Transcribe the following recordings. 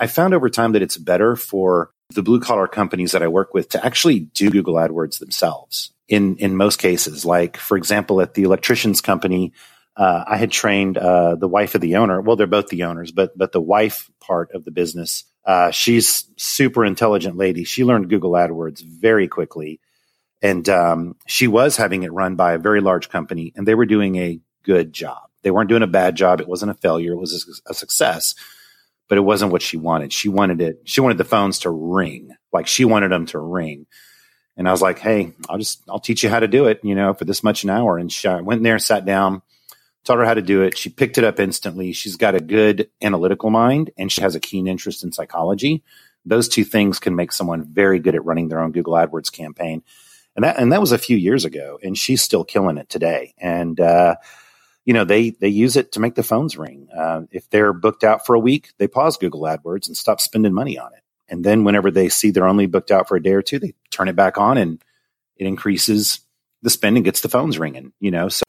I found over time that it's better for the blue collar companies that I work with to actually do Google AdWords themselves in most cases. Like, for example, at the electricians company, I had trained the wife of the owner. Well, they're both the owners, but the wife part of the business, she's super intelligent lady. She learned Google AdWords very quickly. And she was having it run by a very large company, and they were doing a good job. They weren't doing a bad job. It wasn't a failure. It was a success, but it wasn't what she wanted. She wanted the phones to ring. Like, she wanted them to ring. And I was like, hey, I'll teach you how to do it, for this much an hour. And she went in there, sat down, taught her how to do it. She picked it up instantly. She's got a good analytical mind, and she has a keen interest in psychology. Those two things can make someone very good at running their own Google AdWords campaign. And that was a few years ago, and she's still killing it today. And, they use it to make the phones ring. If they're booked out for a week, they pause Google AdWords and stop spending money on it. And then whenever they see they're only booked out for a day or two, they turn it back on, and it increases the spend and gets the phones ringing, so.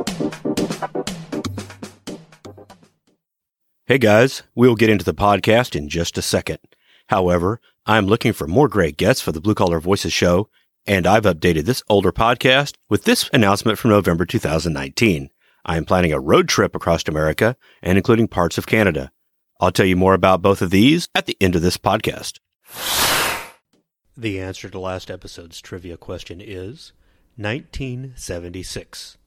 Hey guys, we'll get into the podcast in just a second. However, I'm looking for more great guests for the Blue Collar Voices show, and I've updated this older podcast with this announcement from November 2019. I am planning a road trip across America and including parts of Canada. I'll tell you more about both of these at the end of this podcast. The answer to last episode's trivia question is 1976.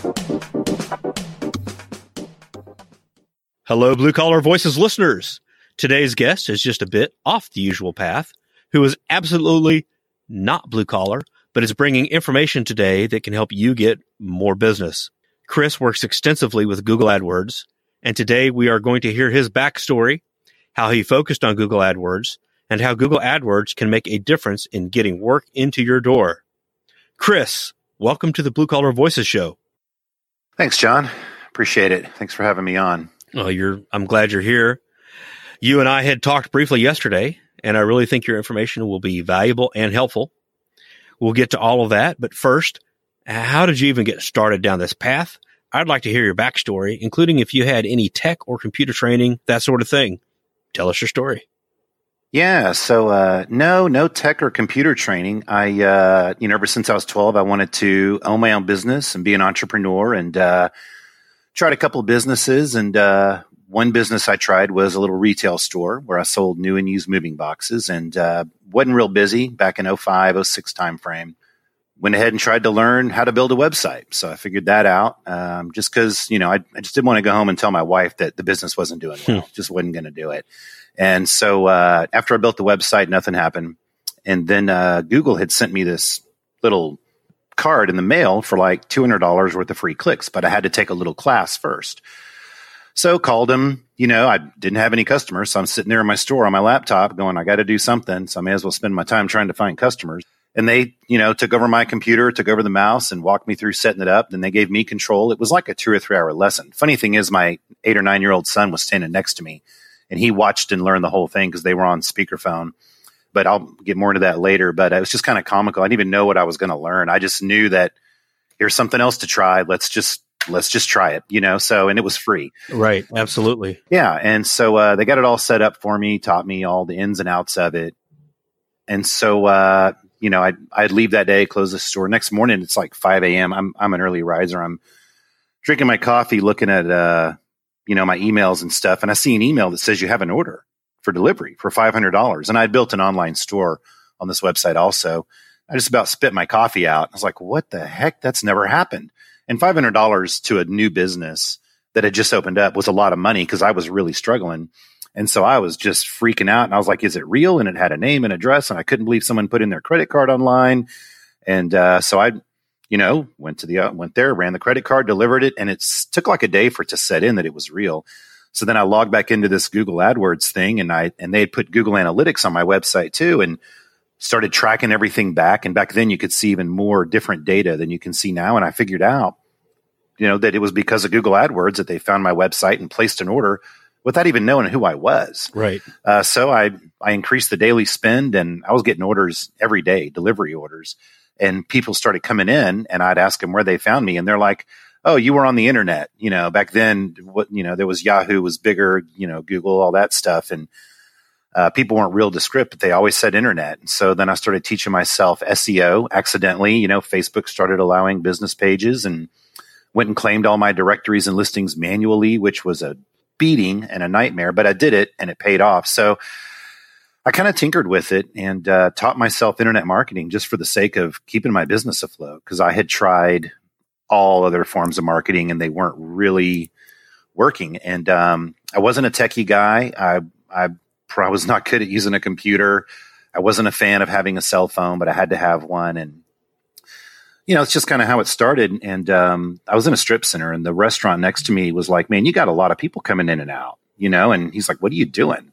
Hello, Blue Collar Voices listeners. Today's guest is just a bit off the usual path, who is absolutely not blue collar, but is bringing information today that can help you get more business. Chris works extensively with Google AdWords, and today we are going to hear his backstory, how he focused on Google AdWords, and how Google AdWords can make a difference in getting work into your door. Chris, welcome to the Blue Collar Voices show. Thanks, John. Appreciate it. Thanks for having me on. Well, I'm glad you're here. You and I had talked briefly yesterday, and I really think your information will be valuable and helpful. We'll get to all of that, but first, how did you even get started down this path? I'd like to hear your backstory, including if you had any tech or computer training, that sort of thing. Tell us your story. Yeah, so no tech or computer training. I, ever since I was 12, I wanted to own my own business and be an entrepreneur, and tried a couple of businesses, and one business I tried was a little retail store where I sold new and used moving boxes, and wasn't real busy back in 05, 06 timeframe. Went ahead and tried to learn how to build a website. So I figured that out just because, I just didn't want to go home and tell my wife that the business wasn't doing well. Just wasn't going to do it. And so after I built the website, nothing happened. And then Google had sent me this little card in the mail for like $200 worth of free clicks, but I had to take a little class first. So called him, I didn't have any customers. So I'm sitting there in my store on my laptop going, I got to do something. So I may as well spend my time trying to find customers. And they, took over my computer, took over the mouse and walked me through setting it up. Then they gave me control. It was like a 2 or 3 hour lesson. Funny thing is, my 8 or 9 year old son was standing next to me, and he watched and learned the whole thing because they were on speakerphone. But I'll get more into that later. But it was just kind of comical. I didn't even know what I was going to learn. I just knew that here's something else to try. Let's just try it, So, and it was free. Right. Absolutely. Yeah. And so they got it all set up for me, taught me all the ins and outs of it. And so, I'd leave that day, close the store. Next morning, it's like 5 a.m. I'm an early riser. I'm drinking my coffee, looking at, my emails and stuff. And I see an email that says you have an order for delivery for $500. And I built an online store on this website also. I just about spit my coffee out. I was like, what the heck? That's never happened. And $500 to a new business that had just opened up was a lot of money because I was really struggling. And so I was just freaking out. And I was like, is it real? And it had a name and address. And I couldn't believe someone put in their credit card online. And so I, went there, ran the credit card, delivered it. And it took like a day for it to set in that it was real. So then I logged back into this Google AdWords thing, and they had put Google Analytics on my website too, and started tracking everything back. And back then you could see even more different data than you can see now. And I figured out, that it was because of Google AdWords that they found my website and placed an order without even knowing who I was. Right. So I increased the daily spend, and I was getting orders every day, delivery orders, and people started coming in, and I'd ask them where they found me. And they're like, oh, you were on the internet. Back then, there was Yahoo was bigger, Google, all that stuff. And people weren't real to script, but they always said internet. And so then I started teaching myself SEO accidentally. Facebook started allowing business pages, and went and claimed all my directories and listings manually, which was a beating and a nightmare, but I did it and it paid off. So I kind of tinkered with it and taught myself internet marketing just for the sake of keeping my business afloat, because I had tried all other forms of marketing and they weren't really working. And I wasn't a techie guy. I was not good at using a computer. I wasn't a fan of having a cell phone, but I had to have one. And, it's just kind of how it started. And I was in a strip center, and the restaurant next to me was like, man, you got a lot of people coming in and out, and he's like, what are you doing?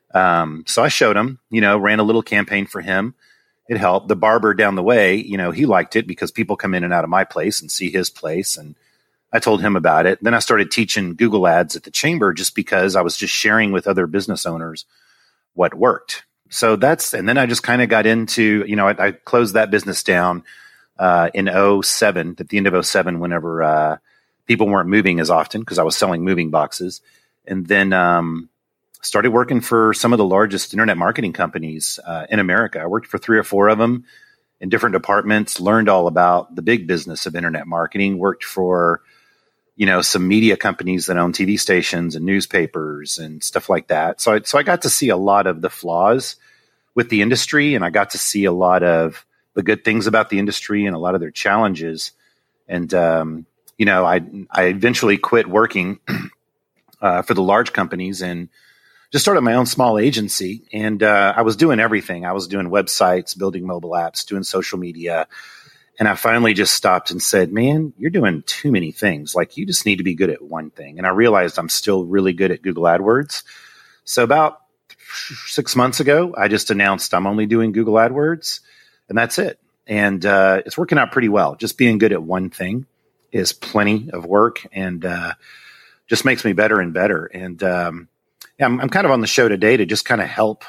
So I showed him, ran a little campaign for him. It helped. The barber down the way, he liked it because people come in and out of my place and see his place. And I told him about it. Then I started teaching Google Ads at the chamber just because I was just sharing with other business owners what worked. So and then I just kind of got into, I closed that business down in 2007, at the end of 2007, whenever people weren't moving as often because I was selling moving boxes. And then started working for some of the largest internet marketing companies in America. I worked for 3 or 4 of them in different departments, learned all about the big business of internet marketing, worked for, some media companies that own TV stations and newspapers and stuff like that. So I got to see a lot of the flaws with the industry, and I got to see a lot of the good things about the industry and a lot of their challenges. And, I eventually quit working for the large companies and just started my own small agency. And I was doing everything. I was doing websites, building mobile apps, doing social media. And I finally just stopped and said, man, you're doing too many things. Like, you just need to be good at one thing. And I realized I'm still really good at Google AdWords. So about 6 months ago, I just announced I'm only doing Google AdWords, and that's it. And it's working out pretty well. Just being good at one thing is plenty of work, and just makes me better and better. And I'm kind of on the show today to just kind of help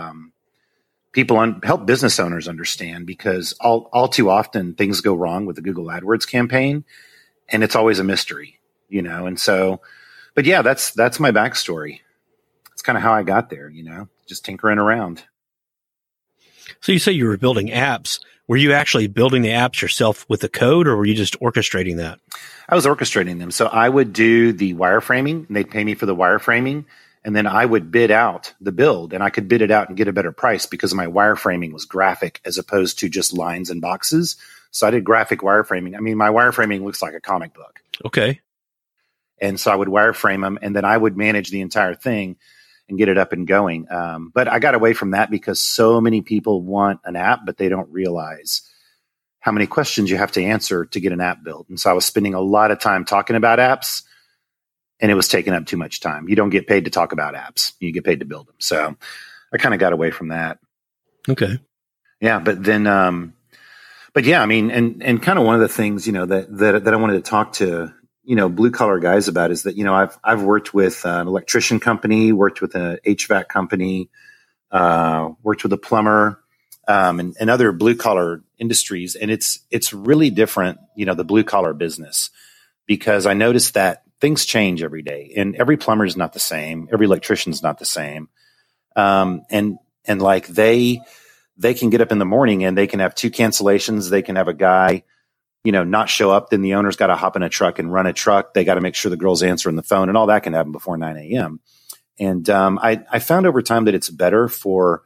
help business owners understand, because all too often things go wrong with the Google AdWords campaign, and it's always a mystery, And so, but yeah, that's my backstory. It's kind of how I got there, just tinkering around. So you say you were building apps. Were you actually building the apps yourself with the code, or were you just orchestrating that? I was orchestrating them. So I would do the wireframing, and they'd pay me for the wireframing. And then I would bid out the build, and I could bid it out and get a better price because my wireframing was graphic as opposed to just lines and boxes. So I did graphic wireframing. I mean, my wireframing looks like a comic book. Okay. And so I would wireframe them, and then I would manage the entire thing and get it up and going. But I got away from that because so many people want an app, but they don't realize how many questions you have to answer to get an app built. And so I was spending a lot of time talking about apps, and it was taking up too much time. You don't get paid to talk about apps. You get paid to build them. So I kind of got away from that. Okay. Yeah. But then, but yeah, I mean, and kind of one of the things, that I wanted to talk to, blue collar guys about is that, I've worked with an electrician company, worked with an HVAC company, worked with a plumber, and other blue collar industries. And it's really different, the blue collar business, because I noticed that things change every day, and every plumber is not the same. Every electrician is not the same. And like they can get up in the morning and they can have 2 cancellations. They can have a guy, not show up. Then the owner's got to hop in a truck and run a truck. They got to make sure the girl's answering the phone, and all that can happen before 9 a.m. And I found over time that it's better for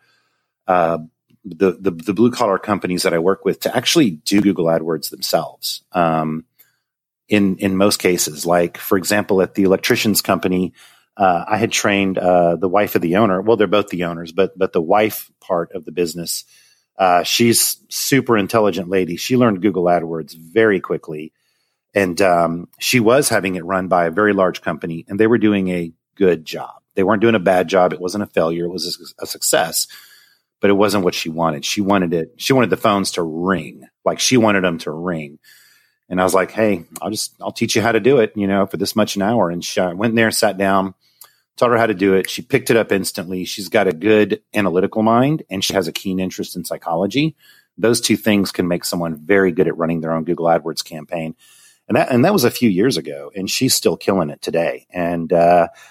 the blue collar companies that I work with to actually do Google AdWords themselves. In most cases, like, for example, at the electricians company, I had trained the wife of the owner. Well, they're both the owners, but the wife part of the business, she's super intelligent lady. She learned Google AdWords very quickly, and she was having it run by a very large company, and they were doing a good job. They weren't doing a bad job. It wasn't a failure. It was a success, but it wasn't what she wanted. She wanted the phones to ring. Like, she wanted them to ring. And I was like, hey, I'll teach you how to do it, for this much an hour. And she went there, sat down, taught her how to do it. She picked it up instantly. She's got a good analytical mind, and she has a keen interest in psychology. Those 2 things can make someone very good at running their own Google AdWords campaign. And that was a few years ago, and she's still killing it today. And,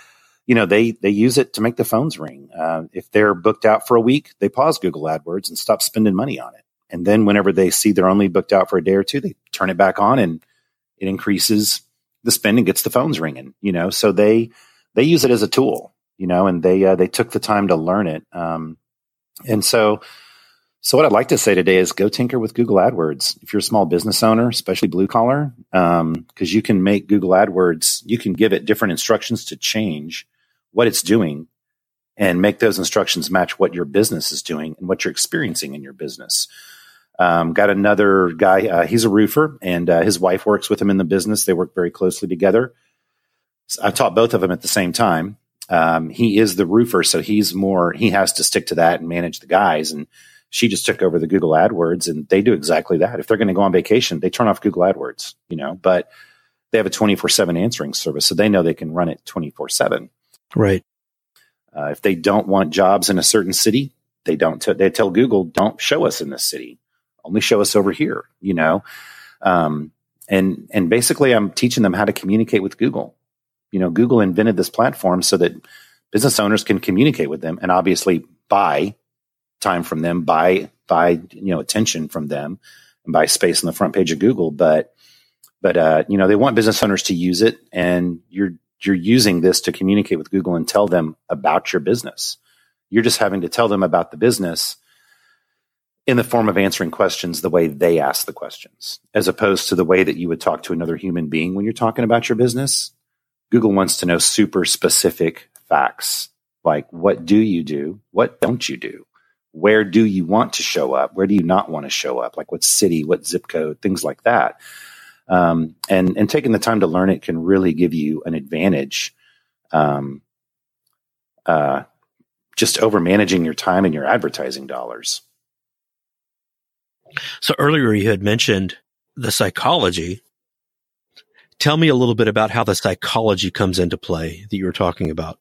they use it to make the phones ring. If they're booked out for a week, they pause Google AdWords and stop spending money on it. And then whenever they see they're only booked out for a day or two, they turn it back on and it increases the spend and gets the phones ringing, so they use it as a tool, and they took the time to learn it. And so what I'd like to say today is go tinker with Google AdWords. If you're a small business owner, especially blue collar, because you can make Google AdWords, you can give it different instructions to change what it's doing and make those instructions match what your business is doing and what you're experiencing in your business. Got another guy, he's a roofer, and his wife works with him in the business. They work very closely together. So I taught both of them at the same time. He is the roofer, so he has to stick to that and manage the guys. And she just took over the Google AdWords, and they do exactly that. If they're going to go on vacation, they turn off Google AdWords, but they have a 24/7 answering service, so they know they can run it 24/7. Right. If they don't want jobs in a certain city, they tell Google, don't show us in this city. Only show us over here, and basically I'm teaching them how to communicate with Google. Google invented this platform so that business owners can communicate with them and obviously buy time from them, buy attention from them, and buy space on the front page of Google. But they want business owners to use it, and you're using this to communicate with Google and tell them about your business. You're just having to tell them about the business in the form of answering questions the way they ask the questions, as opposed to the way that you would talk to another human being when you're talking about your business. Google wants to know super specific facts, like what do you do? What don't you do? Where do you want to show up? Where do you not want to show up? Like what city, what zip code, things like that. And taking the time to learn it can really give you an advantage just over managing your time and your advertising dollars. So earlier you had mentioned the psychology. Tell me a little bit about how the psychology comes into play that you were talking about.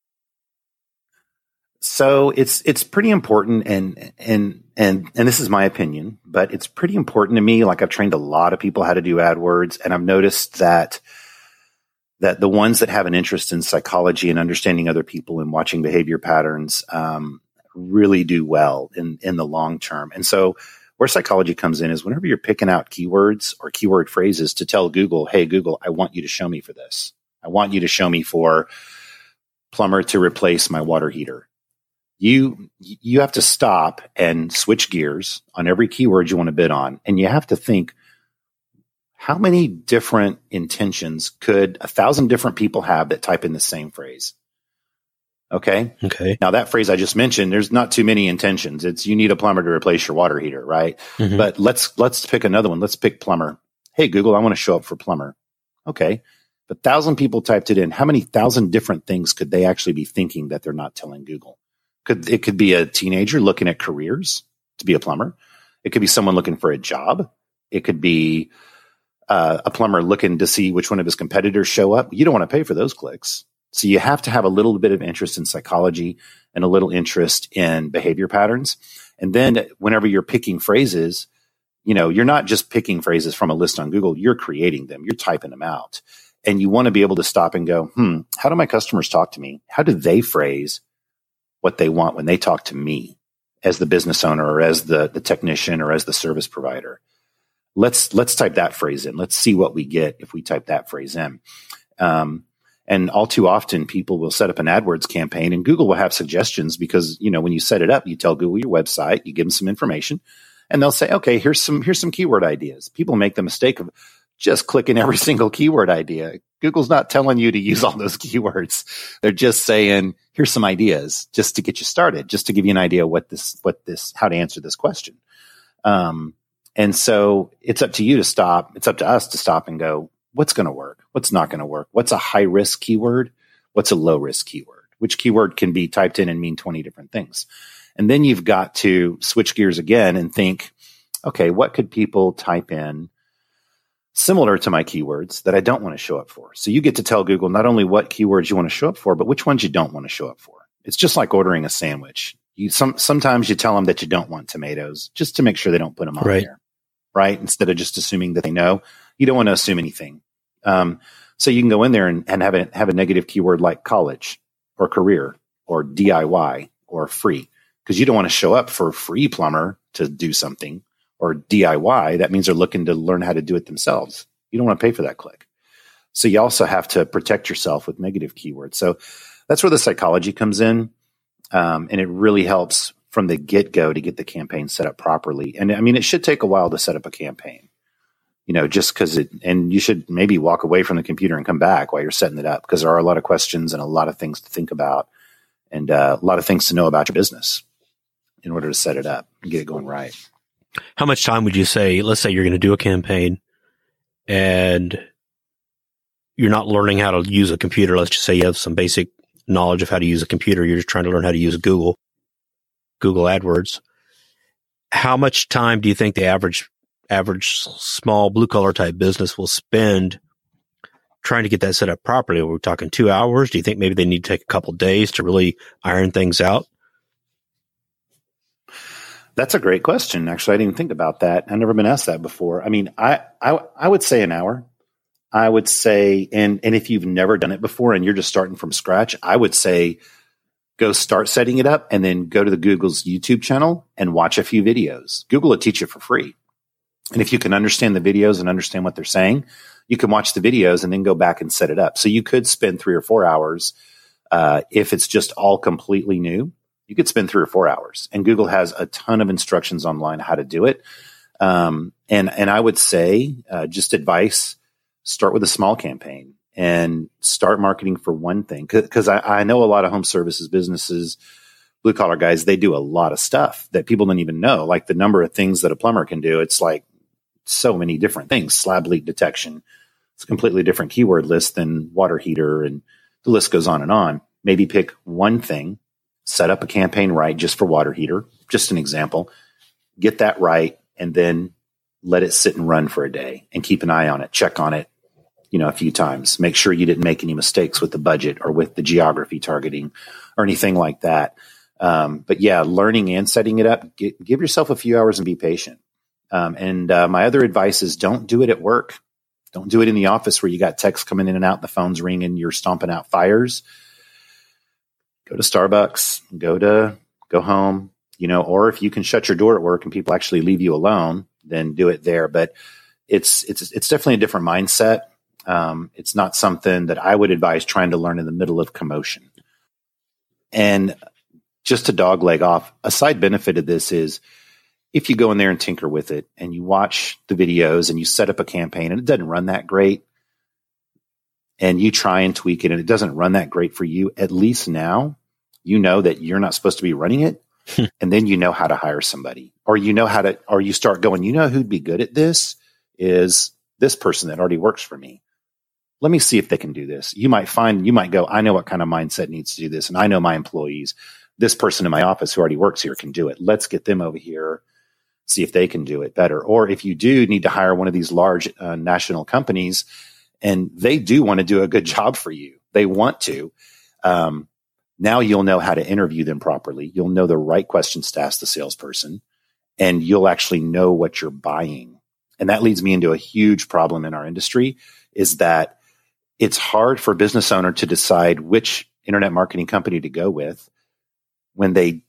So it's pretty important, and this is my opinion, but it's pretty important to me. Like I've trained a lot of people how to do AdWords, and I've noticed that the ones that have an interest in psychology and understanding other people and watching behavior patterns really do well in the long term. And so where psychology comes in is whenever you're picking out keywords or keyword phrases to tell Google, hey, Google, I want you to show me for this. I want you to show me for plumber to replace my water heater. You have to stop and switch gears on every keyword you want to bid on. And you have to think, how many different intentions could 1,000 different people have that type in the same phrase? Okay. Now that phrase I just mentioned, there's not too many intentions. It's you need a plumber to replace your water heater, right? Mm-hmm. But let's pick another one. Let's pick plumber. Hey, Google, I want to show up for plumber. Okay. But 1,000 people typed it in. How many 1,000 different things could they actually be thinking that they're not telling Google? It could be a teenager looking at careers to be a plumber. It could be someone looking for a job. It could be a plumber looking to see which one of his competitors show up. You don't want to pay for those clicks. So you have to have a little bit of interest in psychology and a little interest in behavior patterns. And then whenever you're picking phrases, you're not just picking phrases from a list on Google. You're creating them. You're typing them out. And you want to be able to stop and go, how do my customers talk to me? How do they phrase what they want when they talk to me as the business owner or as the technician or as the service provider? Let's type that phrase in. Let's see what we get if we type that phrase in. And all too often people will set up an AdWords campaign and Google will have suggestions because, when you set it up, you tell Google your website, you give them some information and they'll say, okay, here's some keyword ideas. People make the mistake of just clicking every single keyword idea. Google's not telling you to use all those keywords. They're just saying, here's some ideas just to get you started, just to give you an idea how to answer this question. And so it's up to you to stop. It's up to us to stop and go, what's going to work? What's not going to work? What's a high risk keyword? What's a low risk keyword? Which keyword can be typed in and mean 20 different things? And then you've got to switch gears again and think, okay, what could people type in similar to my keywords that I don't want to show up for? So you get to tell Google not only what keywords you want to show up for, but which ones you don't want to show up for. It's just like ordering a sandwich. Sometimes you tell them that you don't want tomatoes just to make sure they don't put them on there, right? Instead of just assuming that they know. You don't want to assume anything. So you can go in there and have a negative keyword like college. or career or DIY or free, because you don't want to show up for a free plumber to do something, or DIY. That means they're looking to learn how to do it themselves. You don't want to pay for that click. So you also have to protect yourself with negative keywords. So that's where the psychology comes in. And it really helps from the get-go to get the campaign set up properly. And I mean, it should take a while to set up a campaign, just because and you should maybe walk away from the computer and come back while you're setting it up, because there are a lot of questions and a lot of things to think about, and a lot of things to know about your business in order to set it up and get it going right. How much time would you say, let's say you're going to do a campaign and you're not learning how to use a computer. Let's just say you have some basic knowledge of how to use a computer. You're just trying to learn how to use Google AdWords. How much time do you think the average small blue collar type business will spend trying to get that set up properly? Are we talking 2 hours? Do you think maybe they need to take a couple days to really iron things out? That's a great question. Actually, I didn't think about that. I've never been asked that before. I mean, I would say an hour. I would say, and if you've never done it before and you're just starting from scratch, I would say go start setting it up and then go to the Google's YouTube channel and watch a few videos. Google will teach you for free. And if you can understand the videos and understand what they're saying, you can watch the videos and then go back and set it up. So you could spend 3 or 4 hours. If it's just all completely new, you could spend 3 or 4 hours. And Google has a ton of instructions online how to do it. And I would say, just advice, start with a small campaign and start marketing for one thing. Because I know a lot of home services businesses, blue collar guys, they do a lot of stuff that people don't even know. Like the number of things that a plumber can do. It's like so many different things. Slab leak detection. It's a completely different keyword list than water heater, and the list goes on and on. Maybe pick one thing, set up a campaign right just for water heater, just an example, get that right, and then let it sit and run for a day and keep an eye on it, check on it, a few times. Make sure you didn't make any mistakes with the budget or with the geography targeting or anything like that. But yeah, learning and setting it up, give yourself a few hours and be patient. And my other advice is don't do it at work. Don't do it in the office where you got texts coming in and out, the phone's ringing, you're stomping out fires. Go to Starbucks, go home, or if you can shut your door at work and people actually leave you alone, then do it there. But it's definitely a different mindset. It's not something that I would advise trying to learn in the middle of commotion. And just to dogleg off, a side benefit of this is if you go in there and tinker with it and you watch the videos and you set up a campaign and it doesn't run that great and you try and tweak it and it doesn't run that great for you, at least now you know that you're not supposed to be running it. And then you know how to hire somebody, or you start going, who'd be good at this is this person that already works for me. Let me see if they can do this. You might go, I know what kind of mindset needs to do this. And I know my employees, this person in my office who already works here can do it. Let's get them over here, see if they can do it better. Or if you do need to hire one of these large national companies and they do want to do a good job for you, they want to, now you'll know how to interview them properly. You'll know the right questions to ask the salesperson, and you'll actually know what you're buying. And that leads me into a huge problem in our industry, is that it's hard for a business owner to decide which internet marketing company to go with when they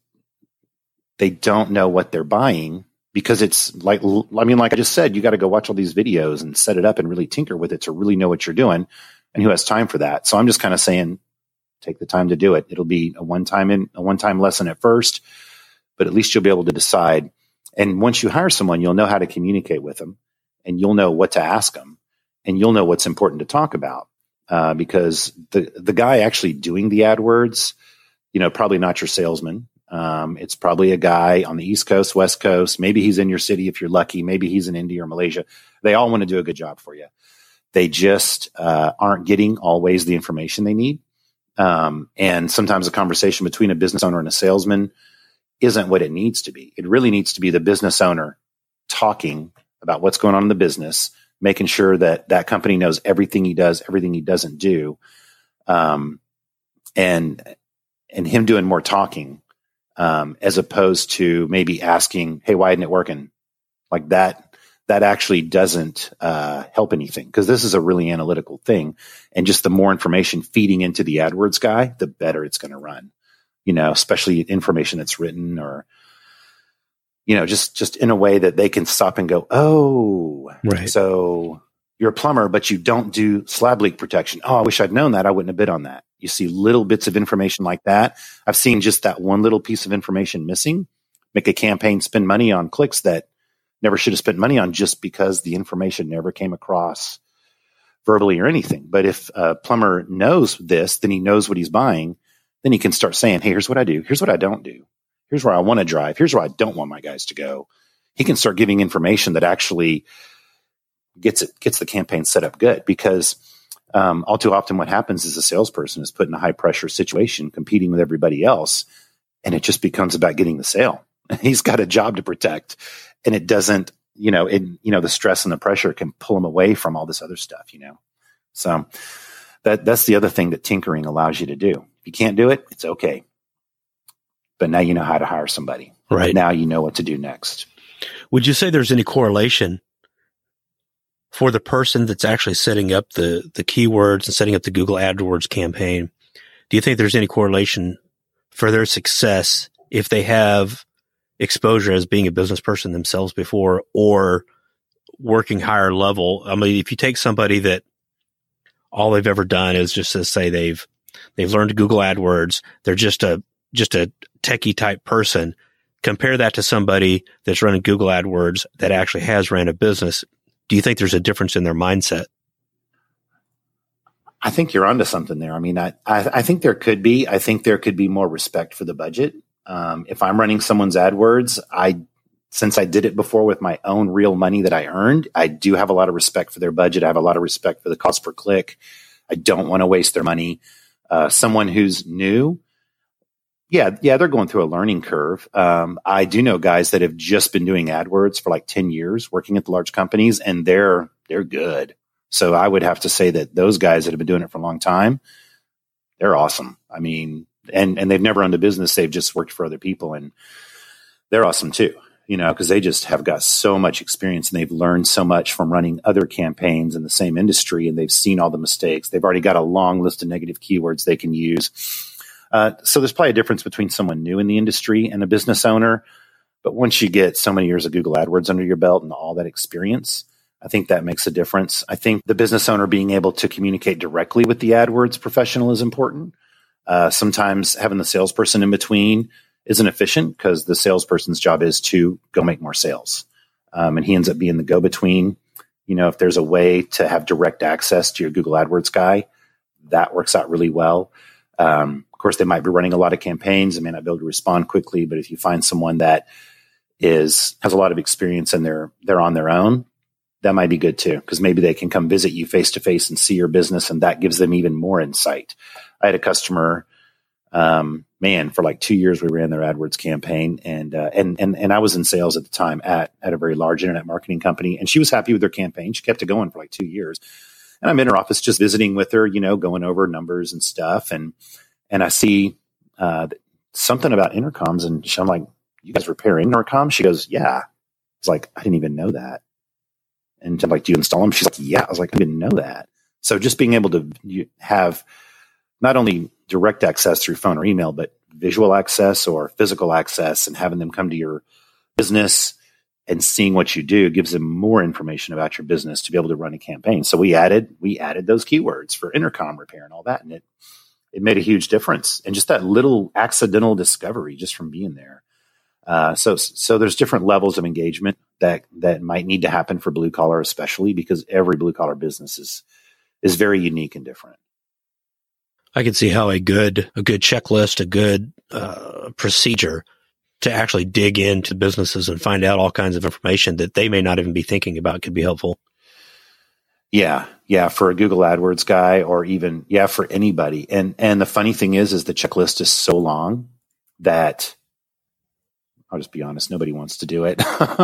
don't know what they're buying, because it's like I just said, you got to go watch all these videos and set it up and really tinker with it to really know what you're doing. And who has time for that? So I'm just kind of saying, take the time to do it. It'll be a one-time lesson at first, but at least you'll be able to decide. And once you hire someone, you'll know how to communicate with them, and you'll know what to ask them, and you'll know what's important to talk about. Because the guy actually doing the AdWords, probably not your salesman. It's probably a guy on the East Coast, West Coast. Maybe he's in your city if you're lucky. Maybe he's in India or Malaysia. They all want to do a good job for you. They just aren't getting always the information they need. And sometimes a conversation between a business owner and a salesman isn't what it needs to be. It really needs to be the business owner talking about what's going on in the business, making sure that that company knows everything he does, everything he doesn't do. And him doing more talking, as opposed to maybe asking, hey, why isn't it working? Like that that actually doesn't help anything, because this is a really analytical thing. And just the more information feeding into the AdWords guy, the better it's going to run, especially information that's written or, just in a way that they can stop and go, oh, right. So you're a plumber, but you don't do slab leak protection. Oh, I wish I'd known that. I wouldn't have bid on that. You see little bits of information like that. I've seen just that one little piece of information missing make a campaign spend money on clicks that never should have spent money on, just because the information never came across verbally or anything. But if a plumber knows this, then he knows what he's buying. Then he can start saying, hey, here's what I do. Here's what I don't do. Here's where I want to drive. Here's where I don't want my guys to go. He can start giving information that actually gets the campaign set up good, because all too often what happens is a salesperson is put in a high pressure situation competing with everybody else, and it just becomes about getting the sale. He's got a job to protect, and it doesn't, the stress and the pressure can pull him away from all this other stuff, So that's the other thing that tinkering allows you to do. If you can't do it, it's okay. But now you know how to hire somebody. Right. Now you know what to do next. Would you say there's any correlation for the person that's actually setting up the keywords and setting up the Google AdWords campaign? Do you think there's any correlation for their success if they have exposure as being a business person themselves before, or working higher level? I mean, if you take somebody that all they've ever done is just to say they've learned Google AdWords, they're just a techie type person, compare that to somebody that's running Google AdWords that actually has ran a business. Do you think there's a difference in their mindset? I think you're onto something there. I mean, I think there could be. I think there could be more respect for the budget. If I'm running someone's AdWords, since I did it before with my own real money that I earned, I do have a lot of respect for their budget. I have a lot of respect for the cost per click. I don't want to waste their money. Someone who's new, yeah, they're going through a learning curve. I do know guys that have just been doing AdWords for like 10 years, working at the large companies, and they're good. So I would have to say that those guys that have been doing it for a long time, they're awesome. I mean, and they've never owned a business. They've just worked for other people, and they're awesome too, because they just have got so much experience, and they've learned so much from running other campaigns in the same industry, and they've seen all the mistakes. They've already got a long list of negative keywords they can use. So there's probably a difference between someone new in the industry and a business owner. But once you get so many years of Google AdWords under your belt and all that experience, I think that makes a difference. I think the business owner being able to communicate directly with the AdWords professional is important. Sometimes having the salesperson in between isn't efficient, because the salesperson's job is to go make more sales. And he ends up being the go-between. If there's a way to have direct access to your Google AdWords guy, that works out really well. Of course, they might be running a lot of campaigns and may not be able to respond quickly. But if you find someone that has a lot of experience and they're on their own, that might be good too, because maybe they can come visit you face to face and see your business, and that gives them even more insight. I had a customer, for like 2 years we ran their AdWords campaign, and I was in sales at the time at a very large internet marketing company, and she was happy with their campaign. She kept it going for like 2 years, and I'm in her office just visiting with her, going over numbers and stuff, and I see something about intercoms, and I'm like, "You guys repair intercoms?" She goes, "Yeah." I was like, "I didn't even know that." And I'm like, "Do you install them?" She's like, "Yeah." I was like, "I didn't know that." So just being able to have not only direct access through phone or email, but visual access or physical access, and having them come to your business and seeing what you do gives them more information about your business to be able to run a campaign. So we added those keywords for intercom repair and all that, and it made a huge difference. And just that little accidental discovery just from being there. So there's different levels of engagement that might need to happen for blue collar, especially because every blue collar business is very unique and different. I can see how a good checklist, a good procedure to actually dig into businesses and find out all kinds of information that they may not even be thinking about could be helpful. Yeah. For a Google AdWords guy, or even, for anybody. And the funny thing is the checklist is so long that I'll just be honest, nobody wants to do it.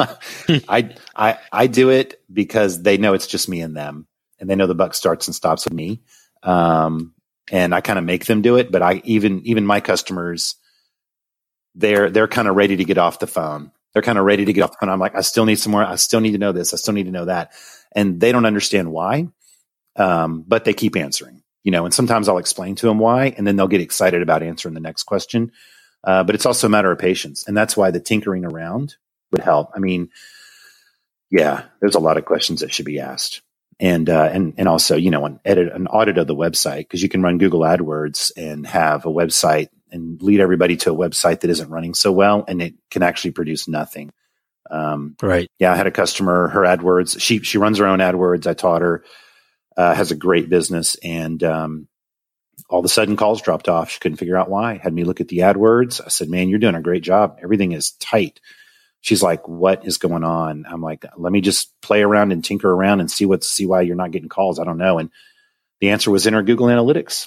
I do it because they know it's just me and them, and they know the buck starts and stops with me. And I kind of make them do it, but even my customers, they're kind of ready to get off the phone. They're kind of ready to get off the phone. I'm like, I still need some more. I still need to know this. I still need to know that. And they don't understand why, but they keep answering, and sometimes I'll explain to them why, and then they'll get excited about answering the next question. But it's also a matter of patience. And that's why the tinkering around would help. I mean, yeah, there's a lot of questions that should be asked. And also, an audit of the website, because you can run Google AdWords and have a website and lead everybody to a website that isn't running so well, and it can actually produce nothing. Right. Yeah. I had a customer, her AdWords, she runs her own AdWords. I taught her, has a great business, and, all of a sudden calls dropped off. She couldn't figure out why. Had me look at the AdWords. I said, man, you're doing a great job. Everything is tight. She's like, what is going on? I'm like, let me just play around and tinker around and see why you're not getting calls. I don't know. And the answer was in her Google Analytics.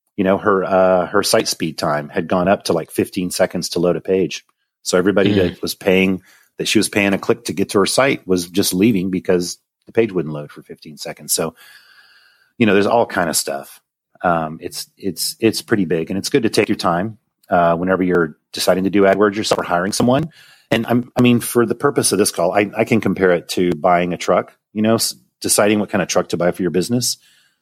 Her site speed time had gone up to like 15 seconds to load a page. So everybody that she was paying a click to get to her site was just leaving because the page wouldn't load for 15 seconds. So, there's all kind of stuff. It's pretty big, and it's good to take your time, whenever you're deciding to do AdWords yourself or hiring someone. And for the purpose of this call, I can compare it to buying a truck, deciding what kind of truck to buy for your business.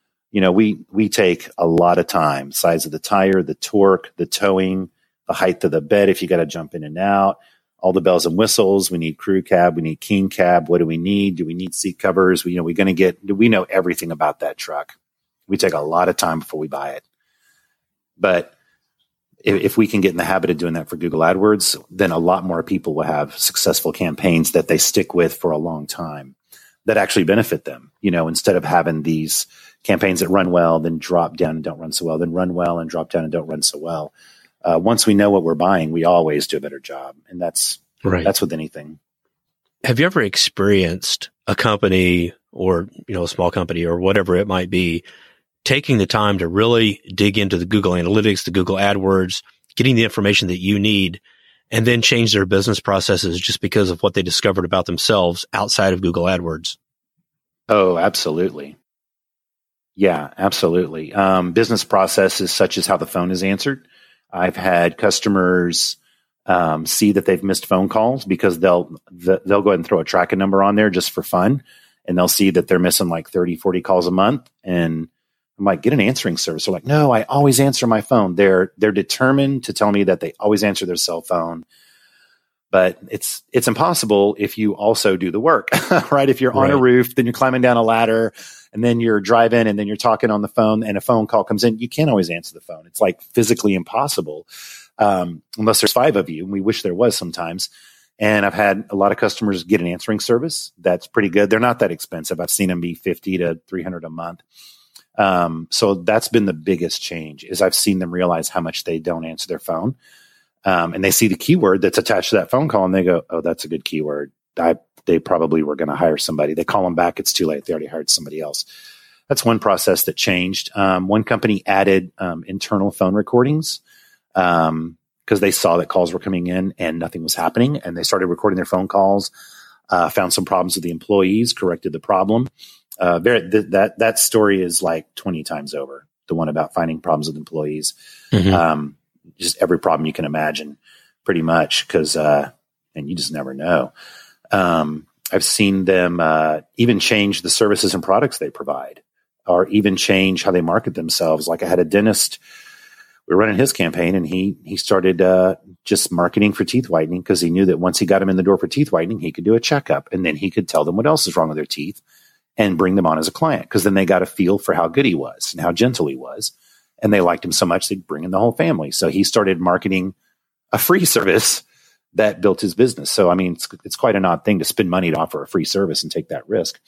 We take a lot of time, size of the tire, the torque, the towing, the height of the bed, if you got to jump in and out, all the bells and whistles. We need crew cab. We need king cab. What do we need? Do we need seat covers? We know everything about that truck. We take a lot of time before we buy it. But if we can get in the habit of doing that for Google AdWords, then a lot more people will have successful campaigns that they stick with for a long time that actually benefit them, instead of having these campaigns that run well, then drop down and don't run so well, then run well and drop down and don't run so well. Once we know what we're buying, we always do a better job. And that's right. That's with anything. Have you ever experienced a company or, a small company or whatever it might be, taking the time to really dig into the Google Analytics, the Google AdWords, getting the information that you need, and then change their business processes just because of what they discovered about themselves outside of Google AdWords? Oh, absolutely. Yeah, absolutely. Business processes such as how the phone is answered. I've had customers see that they've missed phone calls because they'll go ahead and throw a tracking number on there just for fun, and they'll see that they're missing like 30, 40 calls a month, and I'm like, get an answering service. They're like, no, I always answer my phone. They're determined to tell me that they always answer their cell phone, but it's impossible if you also do the work, right? If you're on a roof, then you're climbing down a ladder, and then you're driving, and then you're talking on the phone, and a phone call comes in. You can't always answer the phone. It's like physically impossible, unless there's 5 of you, and we wish there was sometimes. And I've had a lot of customers get an answering service. That's pretty good. They're not that expensive. I've seen them be $50 to $300 a month. So that's been the biggest change, is I've seen them realize how much they don't answer their phone. And they see the keyword that's attached to that phone call, and they go, oh, that's a good keyword. They probably were going to hire somebody. They call them back. It's too late. They already hired somebody else. That's one process that changed. One company added internal phone recordings because they saw that calls were coming in and nothing was happening. And they started recording their phone calls, found some problems with the employees, corrected the problem. That story is like 20 times over, the one about finding problems with employees. Mm-hmm. Just every problem you can imagine, pretty much, because and you just never know. I've seen them even change the services and products they provide, or even change how they market themselves. Like I had a dentist, we were running his campaign, and he started just marketing for teeth whitening, because he knew that once he got them in the door for teeth whitening, he could do a checkup, and then he could tell them what else is wrong with their teeth and bring them on as a client, because then they got a feel for how good he was and how gentle he was. And they liked him so much, they'd bring in the whole family. So he started marketing a free service that built his business. So, I mean, it's quite an odd thing to spend money to offer a free service and take that risk.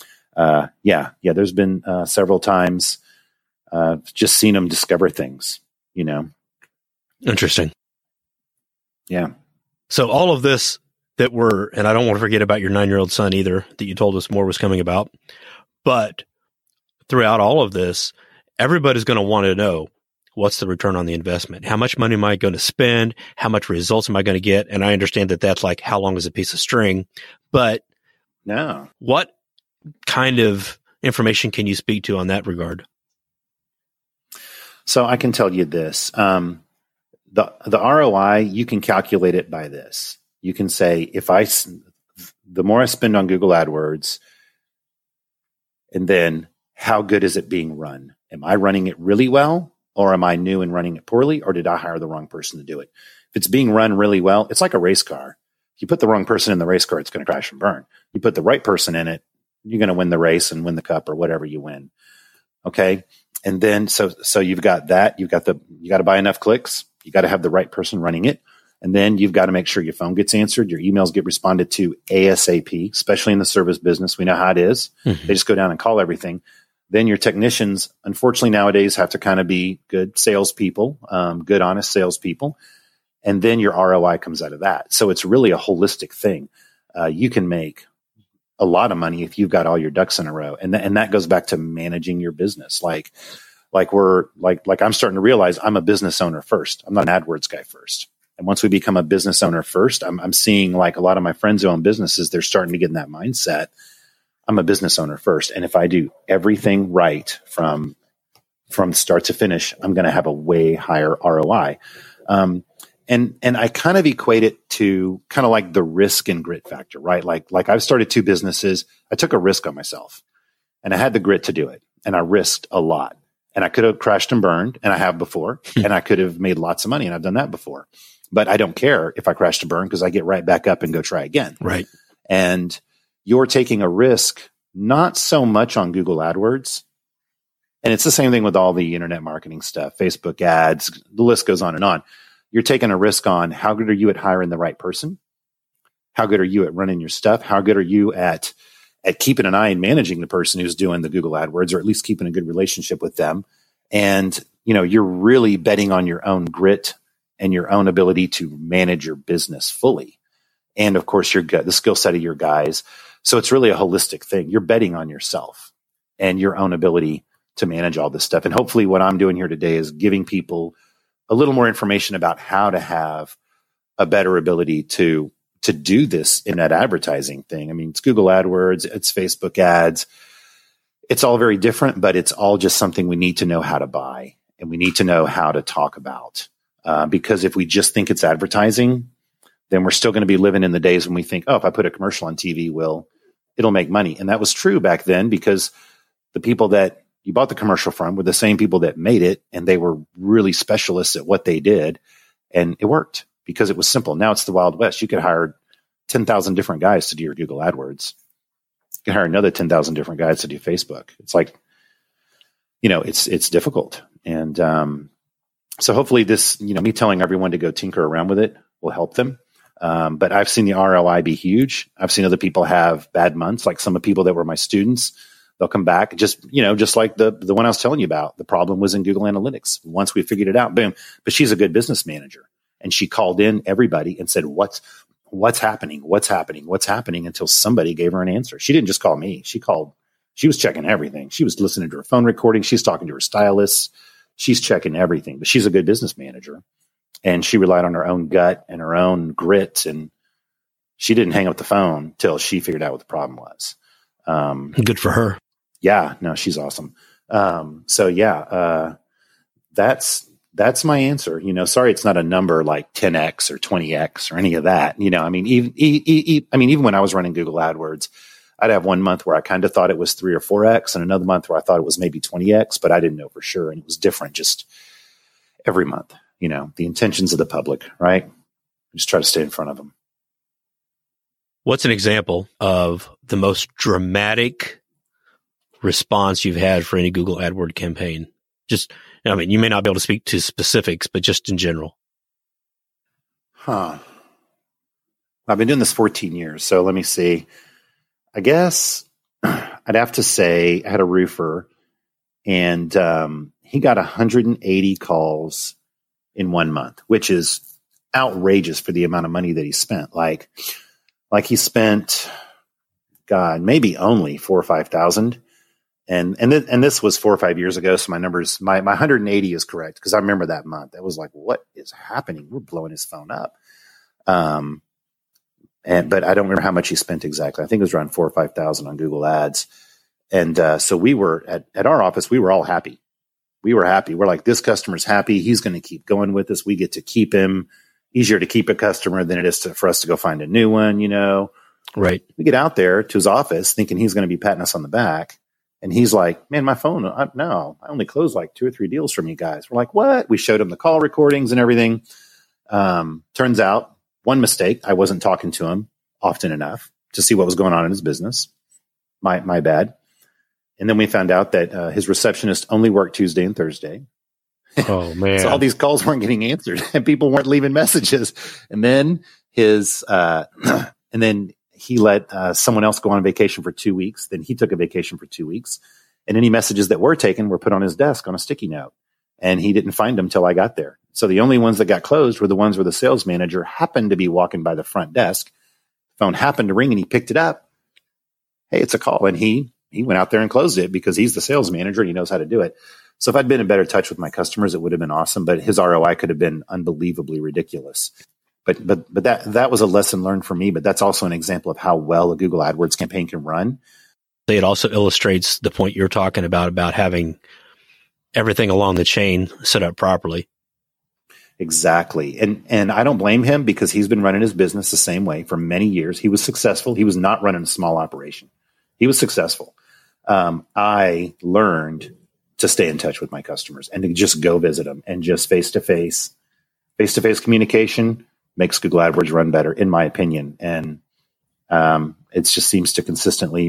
There's been several times just seen them discover things, Interesting. Yeah. So all of this and I don't want to forget about your 9-year-old son either, that you told us more was coming about. But throughout all of this, everybody's going to want to know, what's the return on the investment? How much money am I going to spend? How much results am I going to get? And I understand that that's like, how long is a piece of string? But no, what kind of information can you speak to on that regard? So I can tell you this, the ROI, you can calculate it by this. You can say, the more I spend on Google AdWords, and then how good is it being run? Am I running it really well, or am I new and running it poorly, or did I hire the wrong person to do it? If it's being run really well, it's like a race car. If you put the wrong person in the race car, it's going to crash and burn. You put the right person in it, you're going to win the race and win the cup or whatever you win. Okay. And then, so you've got that, you got to buy enough clicks. You got to have the right person running it. And then you've got to make sure your phone gets answered, your emails get responded to ASAP, especially in the service business. We know how it is. Mm-hmm. They just go down and call everything. Then your technicians, unfortunately nowadays, have to kind of be good salespeople, good, honest salespeople. And then your ROI comes out of that. So it's really a holistic thing. You can make a lot of money if you've got all your ducks in a row. And that goes back to managing your business. Like I'm starting to realize I'm a business owner first. I'm not an AdWords guy first. And once we become a business owner first, I'm seeing like a lot of my friends who own businesses, they're starting to get in that mindset. I'm a business owner first. And if I do everything right from start to finish, I'm going to have a way higher ROI. And I kind of equate it to kind of like the risk and grit factor, right? Like I've started 2 businesses. I took a risk on myself and I had the grit to do it. And I risked a lot, and I could have crashed and burned, and I have before, and I could have made lots of money, and I've done that before. But I don't care if I crash to burn, because I get right back up and go try again. Right. And you're taking a risk, not so much on Google AdWords. And it's the same thing with all the internet marketing stuff, Facebook ads, the list goes on and on. You're taking a risk on how good are you at hiring the right person? How good are you at running your stuff? How good are you at keeping an eye and managing the person who's doing the Google AdWords, or at least keeping a good relationship with them? And, you're really betting on your own grit and your own ability to manage your business fully. And of course, the skill set of your guys. So it's really a holistic thing. You're betting on yourself and your own ability to manage all this stuff. And hopefully what I'm doing here today is giving people a little more information about how to have a better ability to do this in that advertising thing. I mean, it's Google AdWords, it's Facebook ads. It's all very different, but it's all just something we need to know how to buy, and we need to know how to talk about. Because if we just think it's advertising, then we're still going to be living in the days when we think, oh, if I put a commercial on TV, it'll make money. And that was true back then, because the people that you bought the commercial from were the same people that made it, and they were really specialists at what they did, and it worked because it was simple. Now it's the Wild West. You could hire 10,000 different guys to do your Google AdWords. You can hire another 10,000 different guys to do Facebook. It's like, it's difficult. And so hopefully this, me telling everyone to go tinker around with it will help them. But I've seen the ROI be huge. I've seen other people have bad months, like some of the people that were my students. They'll come back just like the one I was telling you about. The problem was in Google Analytics. Once we figured it out, boom. But she's a good business manager, and she called in everybody and said, what's happening? What's happening? What's happening? Until somebody gave her an answer. She didn't just call me. She was checking everything. She was listening to her phone recording. She's talking to her stylists. She's checking everything, but she's a good business manager, and she relied on her own gut and her own grit. And she didn't hang up the phone till she figured out what the problem was. Good for her. Yeah, no, she's awesome. That's my answer. Sorry, it's not a number like 10x or 20x or any of that. Even when I was running Google AdWords, I'd have one month where I kind of thought it was 3 or 4x, and another month where I thought it was maybe 20x, but I didn't know for sure. And it was different just every month. The intentions of the public, right? Just try to stay in front of them. What's an example of the most dramatic response you've had for any Google AdWord campaign? You may not be able to speak to specifics, but just in general. I've been doing this 14 years. So let me see. I guess I'd have to say I had a roofer, and he got 180 calls in 1 month, which is outrageous for the amount of money that he spent. Like he spent, maybe only 4,000 or 5,000. And this was 4 or 5 years ago. So my numbers, my 180 is correct, because I remember that month. That was like, what is happening? We're blowing his phone up. But I don't remember how much he spent exactly. I think it was around 4,000 or 5,000 on Google Ads. And so we were at our office, we were all happy. We were happy. We're like, this customer's happy. He's going to keep going with us. We get to keep him. easier to keep a customer than it is for us to go find a new one, Right. We get out there to his office thinking he's going to be patting us on the back. And he's like, man, my phone, I only closed like 2 or 3 deals from you guys. We're like, what? We showed him the call recordings and everything. Turns out, one mistake, I wasn't talking to him often enough to see what was going on in his business. My bad. And then we found out that his receptionist only worked Tuesday and Thursday. Oh, man. So all these calls weren't getting answered and people weren't leaving messages. And then he let someone else go on vacation for 2 weeks. Then he took a vacation for 2 weeks. And any messages that were taken were put on his desk on a sticky note. And he didn't find them till I got there. So the only ones that got closed were the ones where the sales manager happened to be walking by the front desk. The phone happened to ring and he picked it up. Hey, it's a call. And he went out there and closed it because he's the sales manager and he knows how to do it. So if I'd been in better touch with my customers, it would have been awesome. But his ROI could have been unbelievably ridiculous. But that was a lesson learned for me. But that's also an example of how well a Google AdWords campaign can run. It also illustrates the point you're talking about having everything along the chain set up properly. Exactly. And I don't blame him because he's been running his business the same way for many years. He was successful. He was not running a small operation. He was successful. I learned to stay in touch with my customers and to just go visit them and just face-to-face communication makes Google AdWords run better, in my opinion. And it just seems to consistently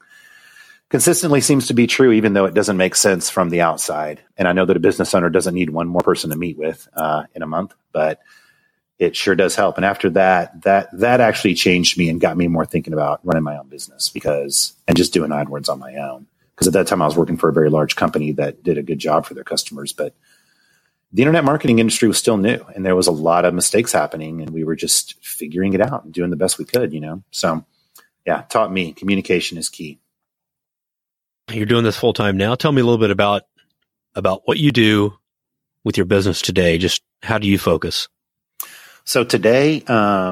seems to be true, even though it doesn't make sense from the outside. And I know that a business owner doesn't need one more person to meet with in a month, but it sure does help. And after that actually changed me and got me more thinking about running my own business and just doing AdWords on my own. Because at that time I was working for a very large company that did a good job for their customers, but the internet marketing industry was still new and there was a lot of mistakes happening and we were just figuring it out and doing the best we could, So yeah, taught me communication is key. You're doing this full time now. Tell me a little bit about what you do with your business today. Just how do you focus? So today,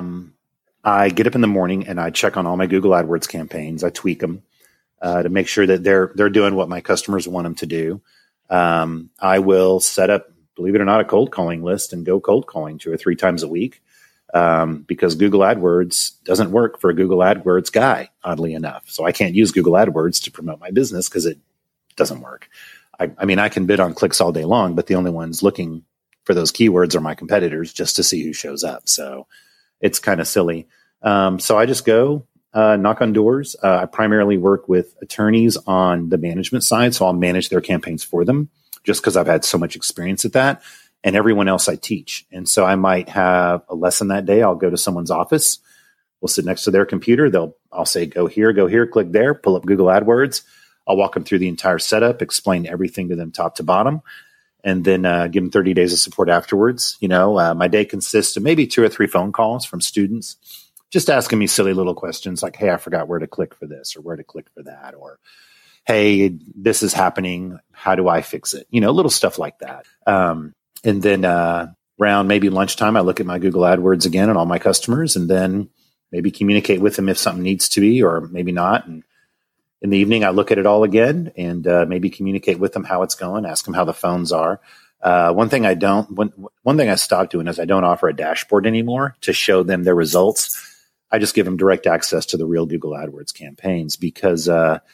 I get up in the morning and I check on all my Google AdWords campaigns. I tweak them to make sure that they're doing what my customers want them to do. I will set up, believe it or not, a cold calling list and go cold calling 2 or 3 times a week. Because Google AdWords doesn't work for a Google AdWords guy, oddly enough. So I can't use Google AdWords to promote my business because it doesn't work. I mean, I can bid on clicks all day long, but the only ones looking for those keywords are my competitors just to see who shows up. So it's kind of silly. So I just go knock on doors. I primarily work with attorneys on the management side, so I'll manage their campaigns for them just because I've had so much experience at that. And everyone else I teach. And so I might have a lesson that day. I'll go to someone's office. We'll sit next to their computer. I'll say, go here, click there, pull up Google AdWords. I'll walk them through the entire setup, explain everything to them top to bottom, and then give them 30 days of support afterwards. My day consists of maybe 2 or 3 phone calls from students, just asking me silly little questions like, hey, I forgot where to click for this or where to click for that. Or, hey, this is happening. How do I fix it? Little stuff like that. And then around maybe lunchtime, I look at my Google AdWords again and all my customers and then maybe communicate with them if something needs to be or maybe not. And in the evening, I look at it all again and maybe communicate with them how it's going, ask them how the phones are. One thing I stopped doing is I don't offer a dashboard anymore to show them their results. I just give them direct access to the real Google AdWords campaigns because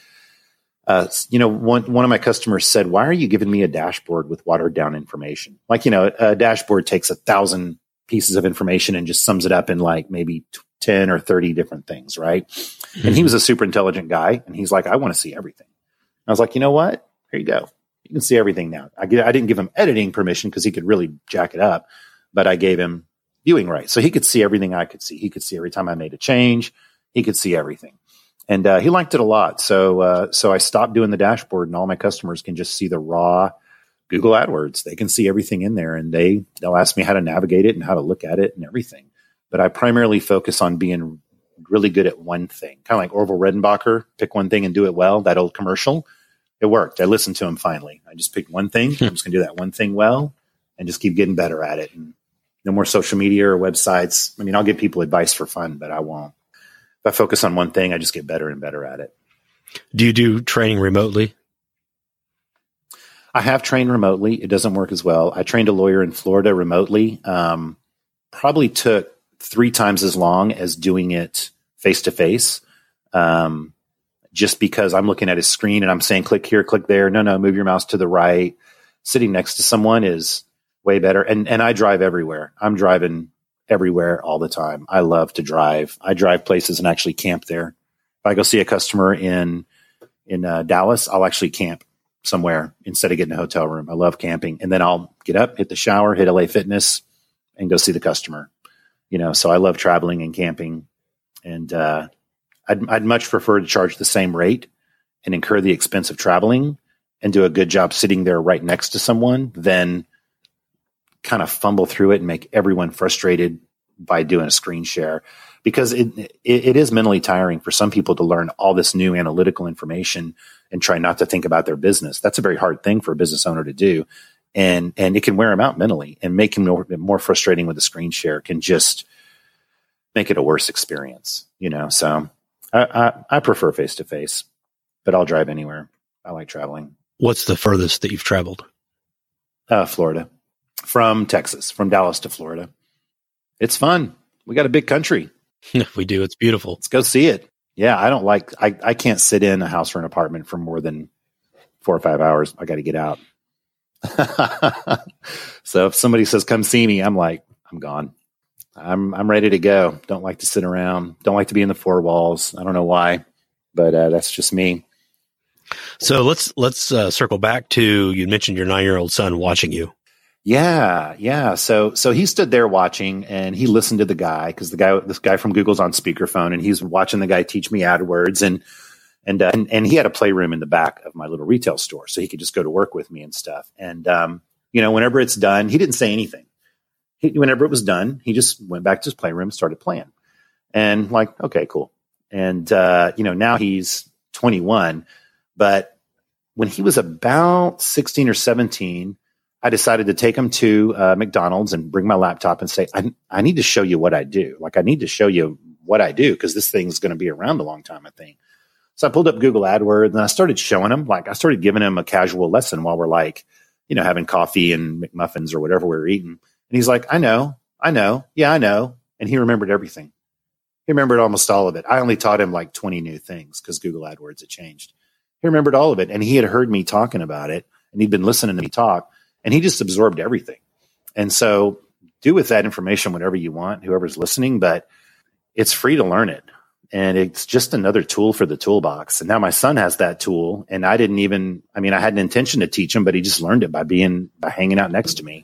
one of my customers said, why are you giving me a dashboard with watered down information? A dashboard takes 1,000 pieces of information and just sums it up in like maybe 10 or 30 different things. Right. Mm-hmm. And he was a super intelligent guy. And he's like, I want to see everything. I was like, you know what? Here you go. You can see everything now. I didn't give him editing permission because he could really jack it up, but I gave him viewing rights. So he could see everything I could see. He could see every time I made a change. He could see everything. And he liked it a lot. So I stopped doing the dashboard and all my customers can just see the raw Google AdWords. They can see everything in there and they'll ask me how to navigate it and how to look at it and everything. But I primarily focus on being really good at one thing, kind of like Orville Redenbacher, pick one thing and do it well, that old commercial. It worked. I listened to him finally. I just picked one thing. I'm just going to do that one thing well and just keep getting better at it. And no more social media or websites. I mean, I'll give people advice for fun, but I won't. If I focus on one thing, I just get better and better at it. Do you do training remotely? I have trained remotely. It doesn't work as well. I trained a lawyer in Florida remotely. probably took 3 times as long as doing it face to face. Just because I'm looking at a screen and I'm saying, click here, click there. No, move your mouse to the right. Sitting next to someone is way better. And I drive everywhere. I'm driving everywhere all the time. I love to drive. I drive places and actually camp there. If I go see a customer in Dallas, I'll actually camp somewhere instead of getting a hotel room. I love camping. And then I'll get up, hit the shower, hit LA Fitness, and go see the customer. So I love traveling and camping. And I'd much prefer to charge the same rate and incur the expense of traveling and do a good job sitting there right next to someone than kind of fumble through it and make everyone frustrated by doing a screen share, because it is mentally tiring for some people to learn all this new analytical information and try not to think about their business. That's a very hard thing for a business owner to do. And it can wear them out mentally and make him more frustrating with a screen share, can just make it a worse experience, So I prefer face-to-face, but I'll drive anywhere. I like traveling. What's the furthest that you've traveled? Florida. From Texas, from Dallas to Florida. It's fun. We got a big country. We do. It's beautiful. Let's go see it. Yeah, I can't sit in a house or an apartment for more than 4 or 5 hours. I got to get out. So if somebody says, come see me, I'm like, I'm gone. I'm ready to go. Don't like to sit around. Don't like to be in the 4 walls. I don't know why, but that's just me. So let's circle back to, you mentioned your 9-year-old son watching you. Yeah. So he stood there watching, and he listened to the guy, because this guy from Google's on speakerphone, and he's watching the guy teach me AdWords, and he had a playroom in the back of my little retail store, so he could just go to work with me and stuff. And whenever it's done, he didn't say anything. Whenever it was done, he just went back to his playroom, started playing, and like, okay, cool. And now he's 21, but when he was about 16 or 17. I decided to take him to McDonald's and bring my laptop and say, I need to show you what I do. Like, I need to show you what I do, because this thing's going to be around a long time, I think. So I pulled up Google AdWords and I started showing him, I started giving him a casual lesson while we're having coffee and McMuffins or whatever we were eating. And he's like, I know. Yeah, I know. And he remembered everything. He remembered almost all of it. I only taught him 20 new things because Google AdWords had changed. He remembered all of it. And he had heard me talking about it, and he'd been listening to me talk. And he just absorbed everything. And so do with that information whatever you want, whoever's listening, but it's free to learn it. And it's just another tool for the toolbox. And now my son has that tool, and I had an intention to teach him, but he just learned it by hanging out next to me.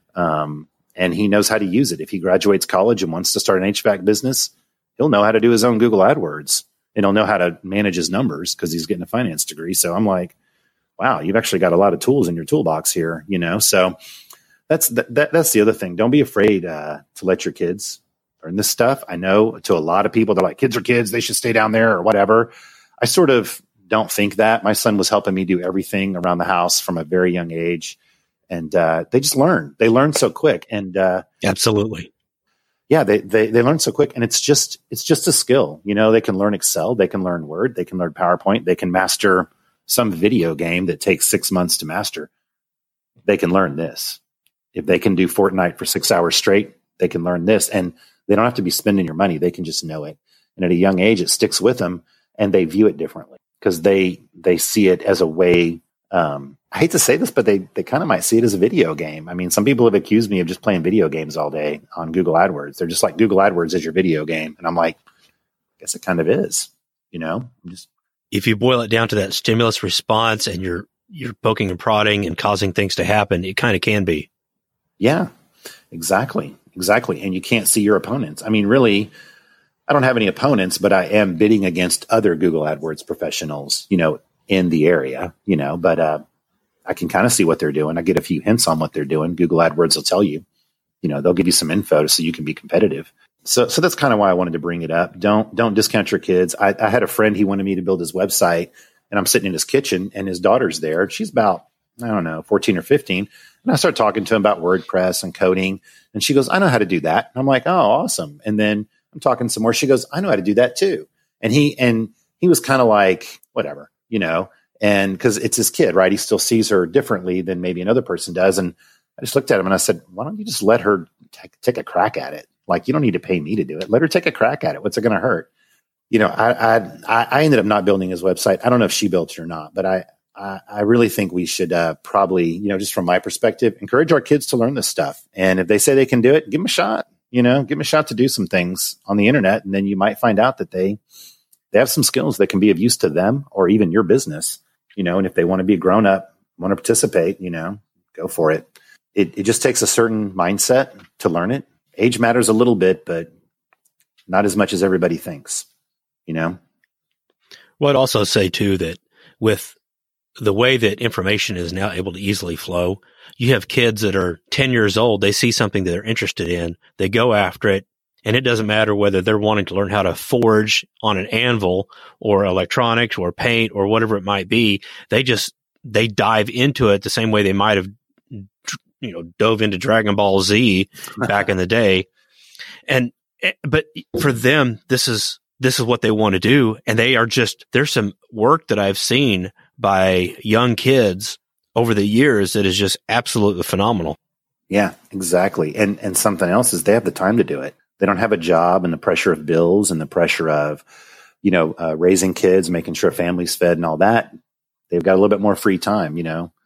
And he knows how to use it. If he graduates college and wants to start an HVAC business, he'll know how to do his own Google AdWords, and he'll know how to manage his numbers because he's getting a finance degree. So I'm like, wow, you've actually got a lot of tools in your toolbox here, So that's the other thing. Don't be afraid to let your kids learn this stuff. I know to a lot of people, they're like, kids are kids, they should stay down there or whatever. I sort of don't think that. My son was helping me do everything around the house from a very young age, and they just learn. They learn so quick, and absolutely, yeah, they learn so quick, and it's just a skill. They can learn Excel, they can learn Word, they can learn PowerPoint, they can master some video game that takes 6 months to master. They can learn this. If they can do Fortnite for 6 hours straight, they can learn this, and they don't have to be spending your money. They can just know it. And at a young age, it sticks with them, and they view it differently because they see it as a way. I hate to say this, but they kind of might see it as a video game. I mean, some people have accused me of just playing video games all day on Google AdWords. They're just like, Google AdWords is your video game. And I'm like, I guess it kind of is, If you boil it down to that stimulus response, and you're poking and prodding and causing things to happen, it kind of can be. Yeah, exactly. And you can't see your opponents. I mean, really, I don't have any opponents, but I am bidding against other Google AdWords professionals, in the area, but I can kind of see what they're doing. I get a few hints on what they're doing. Google AdWords will tell you, they'll give you some info so you can be competitive. So that's kind of why I wanted to bring it up. Don't discount your kids. I had a friend, he wanted me to build his website, and I'm sitting in his kitchen, and his daughter's there. She's about, 14 or 15. And I start talking to him about WordPress and coding, and she goes, I know how to do that. And I'm like, oh, awesome. And then I'm talking some more. She goes, I know how to do that too. And he was kind of like, whatever, and because it's his kid, right? He still sees her differently than maybe another person does. And I just looked at him and I said, why don't you just let her take a crack at it? Like, you don't need to pay me to do it. Let her take a crack at it. What's it going to hurt? I ended up not building his website. I don't know if she built it or not, but I really think we should probably, just from my perspective, encourage our kids to learn this stuff. And if they say they can do it, give them a shot, give them a shot to do some things on the internet. And then you might find out that they have some skills that can be of use to them or even your business, and if they want to be a grown up, want to participate, go for it. It just takes a certain mindset to learn it. Age matters a little bit, but not as much as everybody thinks, Well, I'd also say too, that with the way that information is now able to easily flow, you have kids that are 10 years old. They see something that they're interested in. They go after it. And it doesn't matter whether they're wanting to learn how to forge on an anvil or electronics or paint or whatever it might be. They dive into it the same way they might have, dove into Dragon Ball Z back in the day. But for them, this is what they want to do. And there's some work that I've seen by young kids over the years that is just absolutely phenomenal. Yeah, exactly. And something else is they have the time to do it. They don't have a job and the pressure of bills and the pressure of, raising kids, making sure family's fed and all that. They've got a little bit more free time,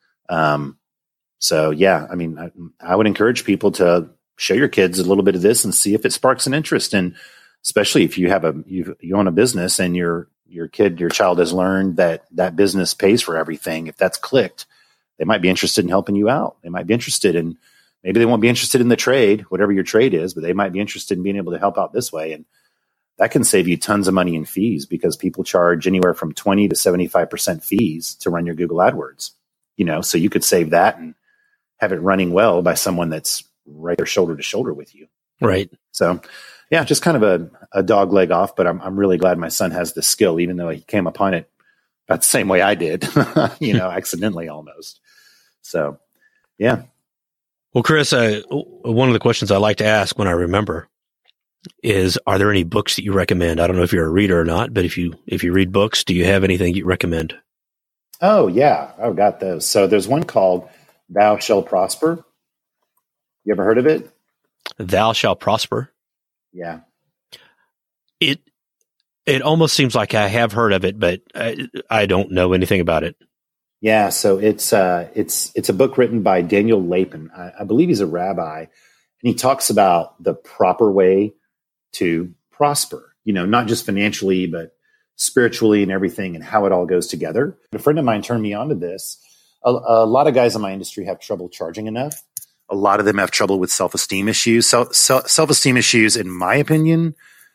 So yeah, I would encourage people to show your kids a little bit of this and see if it sparks an interest. And especially if you own a business and your child has learned that business pays for everything. If that's clicked, they might be interested in helping you out. They might be interested in, maybe they won't be interested in the trade, whatever your trade is, but they might be interested in being able to help out this way. And that can save you tons of money in fees because people charge anywhere from 20 to 75% fees to run your Google AdWords, so you could save that and have it running well by someone that's right there shoulder to shoulder with you. Right. So yeah, just kind of a dog leg off, but I'm really glad my son has this skill, even though he came upon it about the same way I did, accidentally almost. So yeah. Well, Chris, one of the questions I like to ask when I remember is, are there any books that you recommend? I don't know if you're a reader or not, but if you read books, do you have anything you recommend? Oh yeah, I've got those. So there's one called Thou Shall Prosper. You ever heard of it? Thou Shall Prosper. Yeah. It almost seems like I have heard of it, but I don't know anything about it. Yeah, so it's a book written by Daniel Lapin. I believe he's a rabbi, and he talks about the proper way to prosper. Not just financially, but spiritually and everything, and how it all goes together. A friend of mine turned me on to this. A lot of guys in my industry have trouble charging enough. A lot of them have trouble with self-esteem issues. So self-esteem issues, in my opinion,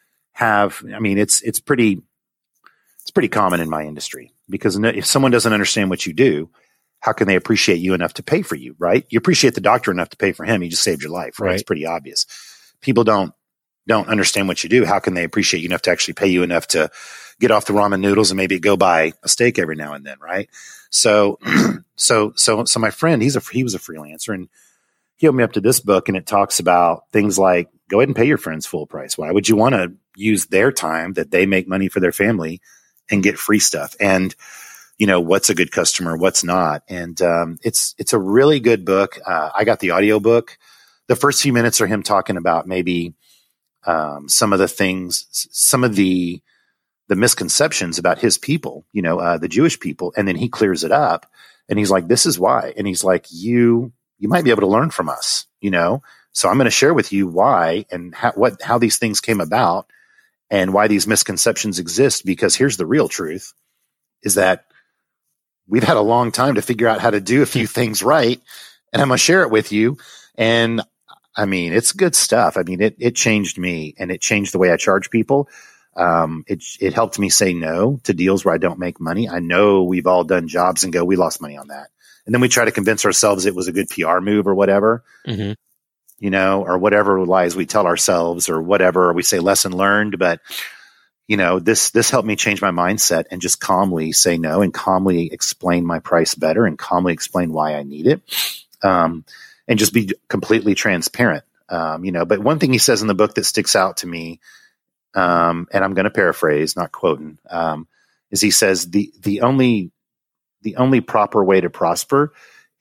it's pretty common in my industry, because if someone doesn't understand what you do, how can they appreciate you enough to pay for you, right? You appreciate the doctor enough to pay for him. He just saved your life, right? It's pretty obvious. People don't understand what you do. How can they appreciate you enough to actually pay you enough to get off the ramen noodles and maybe go buy a steak every now and then, right? So my friend, he was a freelancer, and he opened me up to this book, and it talks about things like, go ahead and pay your friends full price. Why would you want to use their time that they make money for their family and get free stuff? And, what's a good customer, what's not. And it's a really good book. I got the audio book. The first few minutes are him talking about maybe some of the misconceptions about his people, the Jewish people. And then he clears it up, and he's like, this is why. And he's like, you might be able to learn from us, so I'm going to share with you why and how these things came about and why these misconceptions exist. Because here's the real truth, is that we've had a long time to figure out how to do a few things right. And I'm going to share it with you. And it's good stuff. It changed me, and it changed the way I charge people. It helped me say no to deals where I don't make money. I know we've all done jobs and go, we lost money on that. And then we try to convince ourselves it was a good PR move or whatever, or whatever lies we tell ourselves or whatever, or we say lesson learned. But, this helped me change my mindset and just calmly say no and calmly explain my price better and calmly explain why I need it. And just be completely transparent. But one thing he says in the book that sticks out to me, and I'm going to paraphrase, not quoting, is he says the only proper way to prosper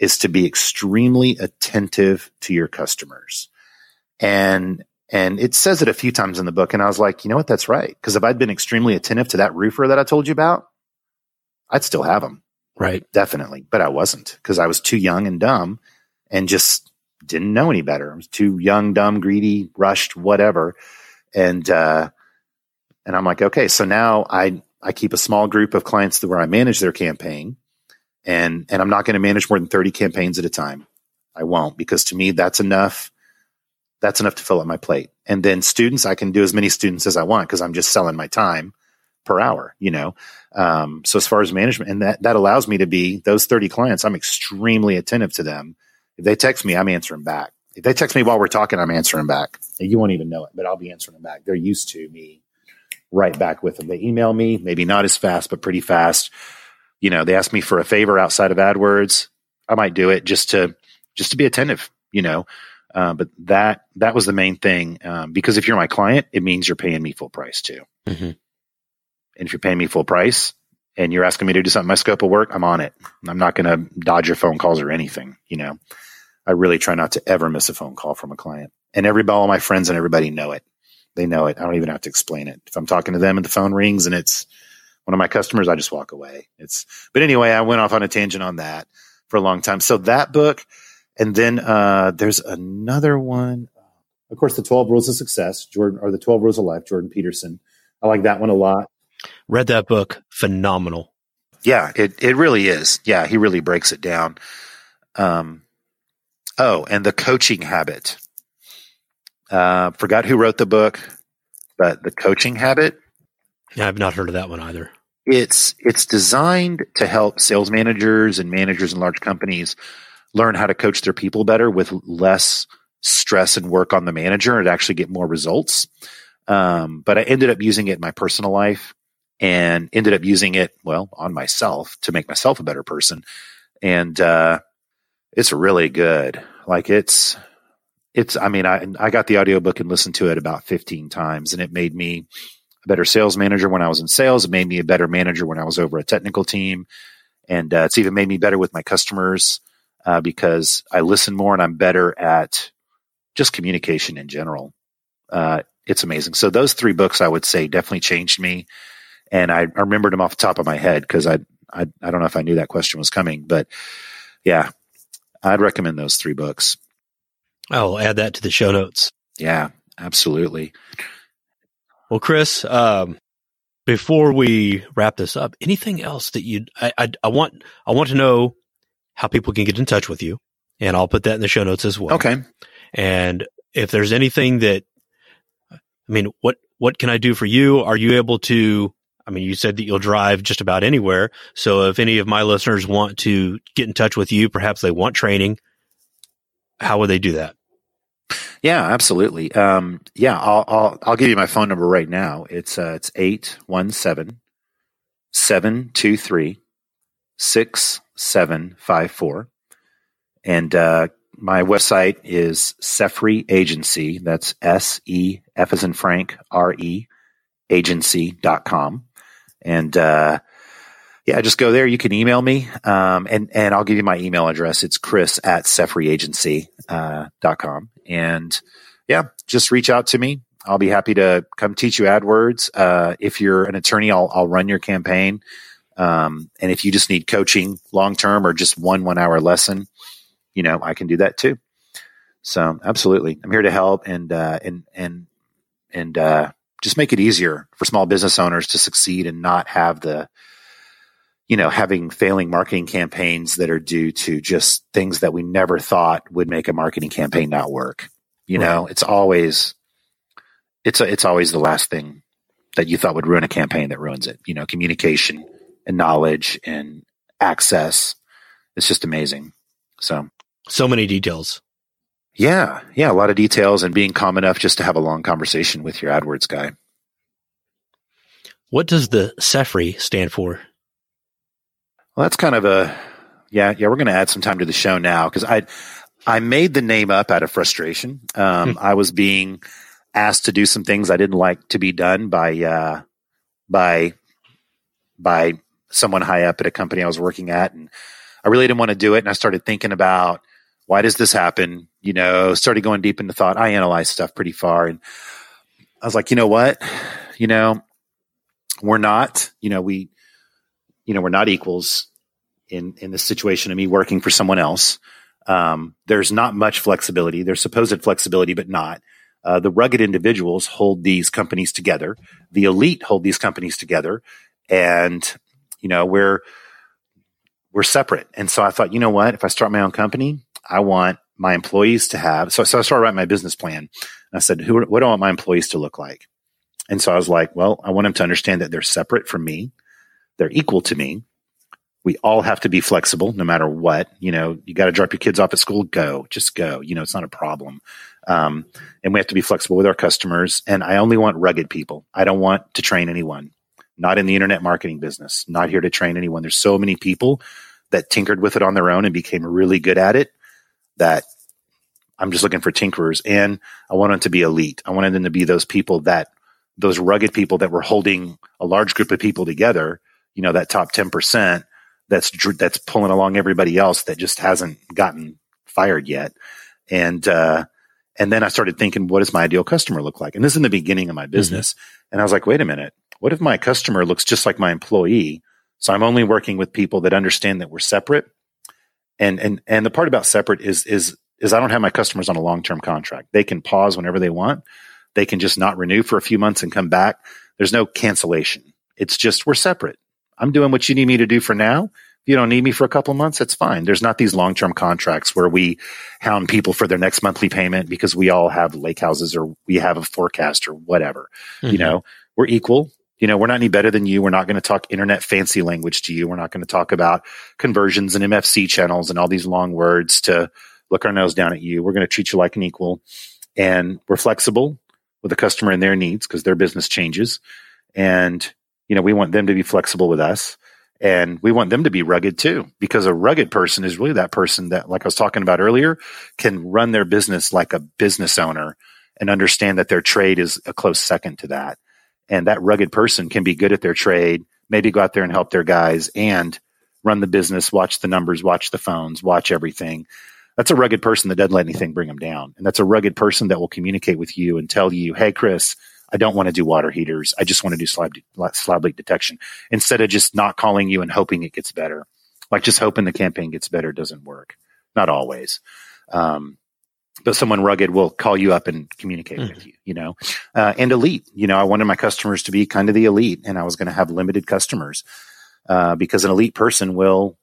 is to be extremely attentive to your customers. And it says it a few times in the book. And I was like, you know what? That's right. Because if I'd been extremely attentive to that roofer that I told you about, I'd still have him. Right. Definitely. But I wasn't, because I was too young and dumb and just didn't know any better. I was too young, dumb, greedy, rushed, whatever. And I'm like, okay, so now I keep a small group of clients where I manage their campaign, and I'm not going to manage more than 30 campaigns at a time. I won't, because to me, that's enough. That's enough to fill up my plate. And then students, I can do as many students as I want, because I'm just selling my time per hour, So as far as management, and that allows me to be those 30 clients, I'm extremely attentive to them. If they text me, I'm answering back. If they text me while we're talking, I'm answering back. You won't even know it, but I'll be answering them back. They're used to me right back with them. They email me, maybe not as fast, but pretty fast. They ask me for a favor outside of AdWords. I might do it just to be attentive, but that was the main thing. Because if you're my client, it means you're paying me full price too. Mm-hmm. And if you're paying me full price and you're asking me to do something in my scope of work, I'm on it. I'm not going to dodge your phone calls or anything. I really try not to ever miss a phone call from a client. And all my friends and everybody know it. They know it. I don't even have to explain it. If I'm talking to them and the phone rings and it's one of my customers, I just walk away. But anyway, I went off on a tangent on that for a long time. So that book, and then there's another one. Of course, The 12 Rules of Success, the 12 Rules of Life, Jordan Peterson. I like that one a lot. Read that book. Phenomenal. Yeah, it really is. Yeah, he really breaks it down. And The Coaching Habit. Forgot who wrote the book, but The Coaching Habit. Yeah, I've not heard of that one either. It's designed to help sales managers and managers in large companies learn how to coach their people better with less stress and work on the manager and actually get more results. But I ended up using it in my personal life and ended up using it, on myself to make myself a better person. And it's really good. Like I got the audiobook and listened to it about 15 times, and it made me a better sales manager when I was in sales. It made me a better manager when I was over a technical team. And it's even made me better with my customers because I listen more and I'm better at just communication in general. It's amazing. So those 3 books, I would say, definitely changed me. And I remembered them off the top of my head because I don't know if I knew that question was coming. But yeah, I'd recommend those 3 books. I'll add that to the show notes. Yeah, absolutely. Well, Chris, before we wrap this up, anything else that I want to know how people can get in touch with you, and I'll put that in the show notes as well. Okay. And if there's anything that, what can I do for you? Are you able to, you said that you'll drive just about anywhere. So if any of my listeners want to get in touch with you, perhaps they want training, how would they do that? Yeah, absolutely. I'll give you my phone number right now. It's 817-723-6754. And my website is Sefre Agency. That's SEF as in Frank, RE agency.com. And just go there. You can email me, and I'll give you my email address. It's chris@sefreagency.com. And just reach out to me. I'll be happy to come teach you AdWords. If you're an attorney, I'll run your campaign. And if you just need coaching long-term or just 1 hour lesson, I can do that too. So absolutely. I'm here to help and just make it easier for small business owners to succeed and not have having failing marketing campaigns that are due to just things that we never thought would make a marketing campaign not work. Right. It's always the last thing that you thought would ruin a campaign that ruins it. Communication and knowledge and access. It's just amazing. So many details. Yeah. A lot of details, and being calm enough just to have a long conversation with your AdWords guy. What does the Sefre stand for? Well, that's kind of we're going to add some time to the show now because I made the name up out of frustration. I was being asked to do some things I didn't like to be done by someone high up at a company I was working at. And I really didn't want to do it. And I started thinking about, why does this happen? Started going deep into thought. I analyzed stuff pretty far. And I was like, you know what? We're not, we're not equals in this situation of me working for someone else. There's not much flexibility. There's supposed flexibility, but not. The rugged individuals hold these companies together. The elite hold these companies together. And, we're separate. And so I thought, you know what? If I start my own company, I want my employees to have, so I started writing my business plan. And I said, what do I want my employees to look like? And so I was like, well, I want them to understand that they're separate from me. They're equal to me. We all have to be flexible no matter what. You got to drop your kids off at school, just go. It's not a problem. And we have to be flexible with our customers. And I only want rugged people. I don't want to train anyone. Not in the internet marketing business. Not here to train anyone. There's so many people that tinkered with it on their own and became really good at it that I'm just looking for tinkerers. And I want them to be elite. I wanted them to be those rugged people that were holding a large group of people together, that top 10% that's pulling along everybody else that just hasn't gotten fired yet. And then I started thinking, what does my ideal customer look like? And this is in the beginning of my business. Mm-hmm. And I was like, wait a minute, what if my customer looks just like my employee? So I'm only working with people that understand that we're separate. And the part about separate is I don't have my customers on a long-term contract. They can pause whenever they want. They can just not renew for a few months and come back. There's no cancellation. It's just, we're separate. I'm doing what you need me to do for now. If you don't need me for a couple of months, that's fine. There's not these long-term contracts where we hound people for their next monthly payment because we all have lake houses or we have a forecast or whatever. Mm-hmm. We're equal. We're not any better than you. We're not going to talk internet fancy language to you. We're not going to talk about conversions and MFC channels and all these long words to look our nose down at you. We're going to treat you like an equal. And we're flexible with the customer and their needs because their business changes. And, we want them to be flexible with us. And we want them to be rugged too, because a rugged person is really that person that, like I was talking about earlier, can run their business like a business owner and understand that their trade is a close second to that. And that rugged person can be good at their trade, maybe go out there and help their guys and run the business, watch the numbers, watch the phones, watch everything. That's a rugged person that doesn't let anything bring them down. And that's a rugged person that will communicate with you and tell you, hey, Chris, I don't want to do water heaters. I just want to do slab leak detection, instead of just not calling you and hoping it gets better. Like just hoping the campaign gets better doesn't work. Not always. But someone rugged will call you up and communicate with you, and elite. I wanted my customers to be kind of the elite, and I was going to have limited customers because an elite person will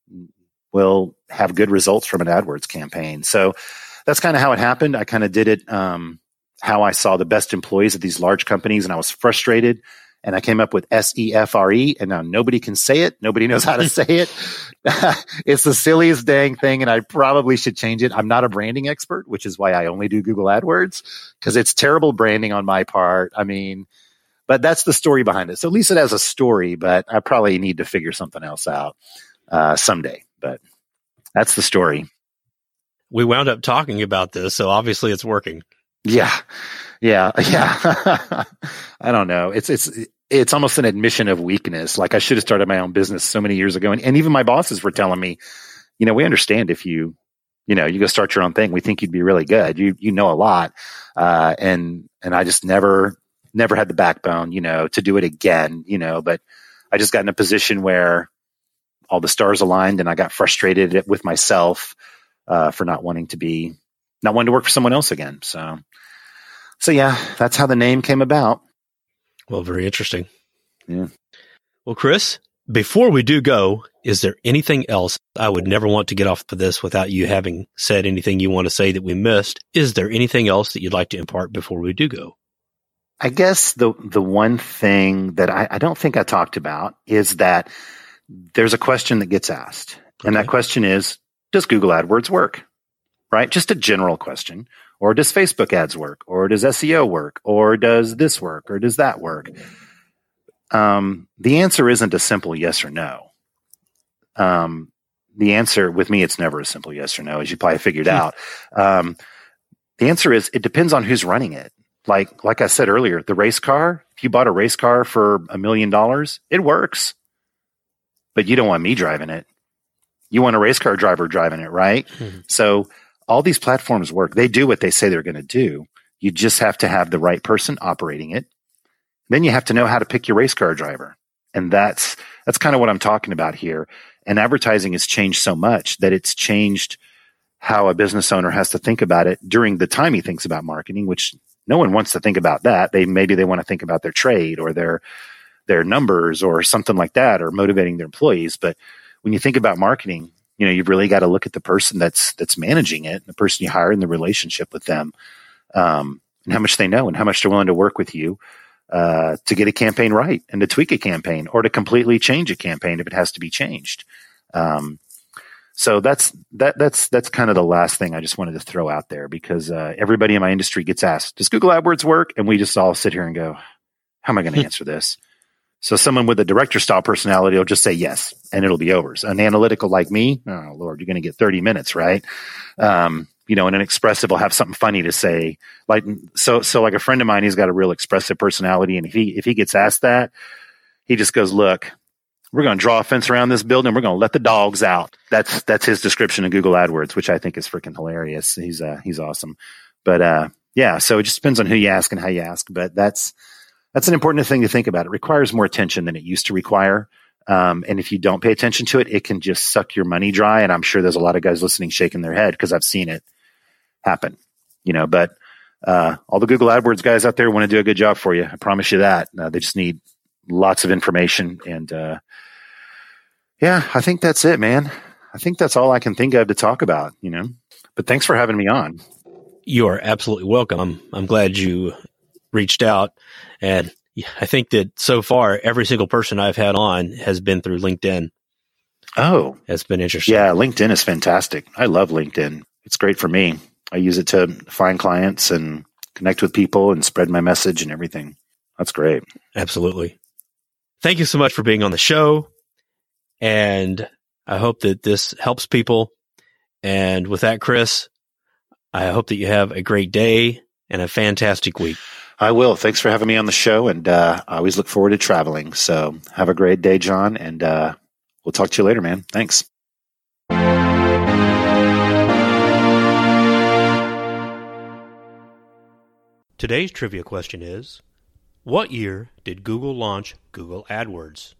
have good results from an AdWords campaign. So that's kind of how it happened. I kind of did it how I saw the best employees at these large companies, and I was frustrated. And I came up with SEFRE, and now nobody can say it. Nobody knows how to say it. It's the silliest dang thing, and I probably should change it. I'm not a branding expert, which is why I only do Google AdWords, because it's terrible branding on my part. But that's the story behind it. So at least it has a story, but I probably need to figure something else out someday. But that's the story. We wound up talking about this, so obviously it's working. Yeah. I don't know. It's almost an admission of weakness. Like I should have started my own business so many years ago. And even my bosses were telling me, we understand if you go start your own thing, we think you'd be really good. You know a lot. And I just never had the backbone, to do it again, but I just got in a position where all the stars aligned and I got frustrated with myself, for not wanting to work for someone else again. So yeah, that's how the name came about. Well, very interesting. Yeah. Well, Chris, before we do go, is there anything else? I would never want to get off of this without you having said anything you want to say that we missed. Is there anything else that you'd like to impart before we do go? I guess the one thing that I don't think I talked about is that there's a question that gets asked. Okay. And that question is, does Google AdWords work? Right? Just a general question. Or does Facebook ads work? Or does SEO work? Or does this work? Or does that work? The answer isn't a simple yes or no. The answer with me, it's never a simple yes or no, as you probably figured out. The answer is it depends on who's running it. Like I said earlier, the race car, if you bought a race car for $1 million, it works. But you don't want me driving it. You want a race car driver driving it, right? Mm-hmm. So all these platforms work. They do what they say they're going to do. You just have to have the right person operating it. Then you have to know how to pick your race car driver. And that's kind of what I'm talking about here. And advertising has changed so much that it's changed how a business owner has to think about it during the time he thinks about marketing, which no one wants to think about that. Maybe they want to think about their trade or their numbers or something like that, or motivating their employees. But when you think about marketing, you've really got to look at the person that's managing it, the person you hire, and the relationship with them, and how much they know and how much they're willing to work with you to get a campaign right and to tweak a campaign or to completely change a campaign if it has to be changed. So that's kind of the last thing I just wanted to throw out there, because everybody in my industry gets asked, does Google AdWords work? And we just all sit here and go, how am I going to answer this? So someone with a director style personality will just say yes, and it'll be over. So an analytical like me, oh Lord, you're going to get 30 minutes, right? And an expressive will have something funny to say. Like, so like a friend of mine, he's got a real expressive personality. And if he gets asked that, he just goes, look, we're going to draw a fence around this building. We're going to let the dogs out. That's his description of Google AdWords, which I think is freaking hilarious. He's awesome. But, yeah, so it just depends on who you ask and how you ask. But that's an important thing to think about. It requires more attention than it used to require. And if you don't pay attention to it, it can just suck your money dry. And I'm sure there's a lot of guys listening shaking their head because I've seen it happen, but all the Google AdWords guys out there want to do a good job for you. I promise you that. They just need lots of information. And yeah, I think that's it, man. I think that's all I can think of to talk about, but thanks for having me on. You are absolutely welcome. I'm glad you reached out. And I think that so far, every single person I've had on has been through LinkedIn. Oh, it's been interesting. Yeah, LinkedIn is fantastic. I love LinkedIn. It's great for me. I use it to find clients and connect with people and spread my message and everything. That's great. Absolutely. Thank you so much for being on the show. And I hope that this helps people. And with that, Chris, I hope that you have a great day and a fantastic week. I will. Thanks for having me on the show. And I always look forward to traveling. So have a great day, John. And we'll talk to you later, man. Thanks. Today's trivia question is, what year did Google launch Google AdWords?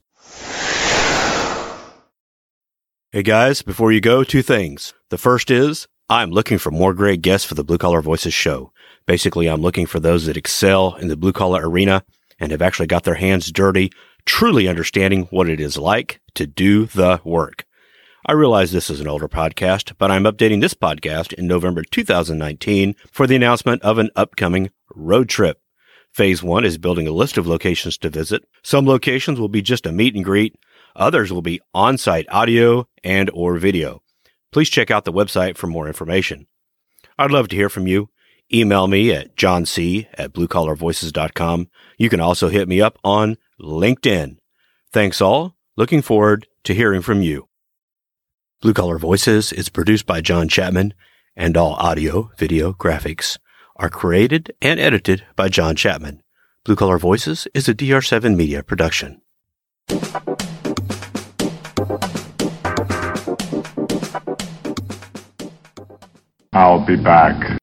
Hey guys, before you go, two things. The first is, I'm looking for more great guests for the Blue Collar Voices show. Basically, I'm looking for those that excel in the blue collar arena and have actually got their hands dirty, truly understanding what it is like to do the work. I realize this is an older podcast, but I'm updating this podcast in November 2019 for the announcement of an upcoming road trip. Phase 1 is building a list of locations to visit. Some locations will be just a meet and greet. Others will be on-site audio and or video. Please check out the website for more information. I'd love to hear from you. Email me at johnc@bluecollarvoices.com. You can also hit me up on LinkedIn. Thanks all. Looking forward to hearing from you. Blue Collar Voices is produced by John Chapman, and all audio, video, graphics are created and edited by John Chapman. Blue Collar Voices is a DR7 Media production. I'll be back.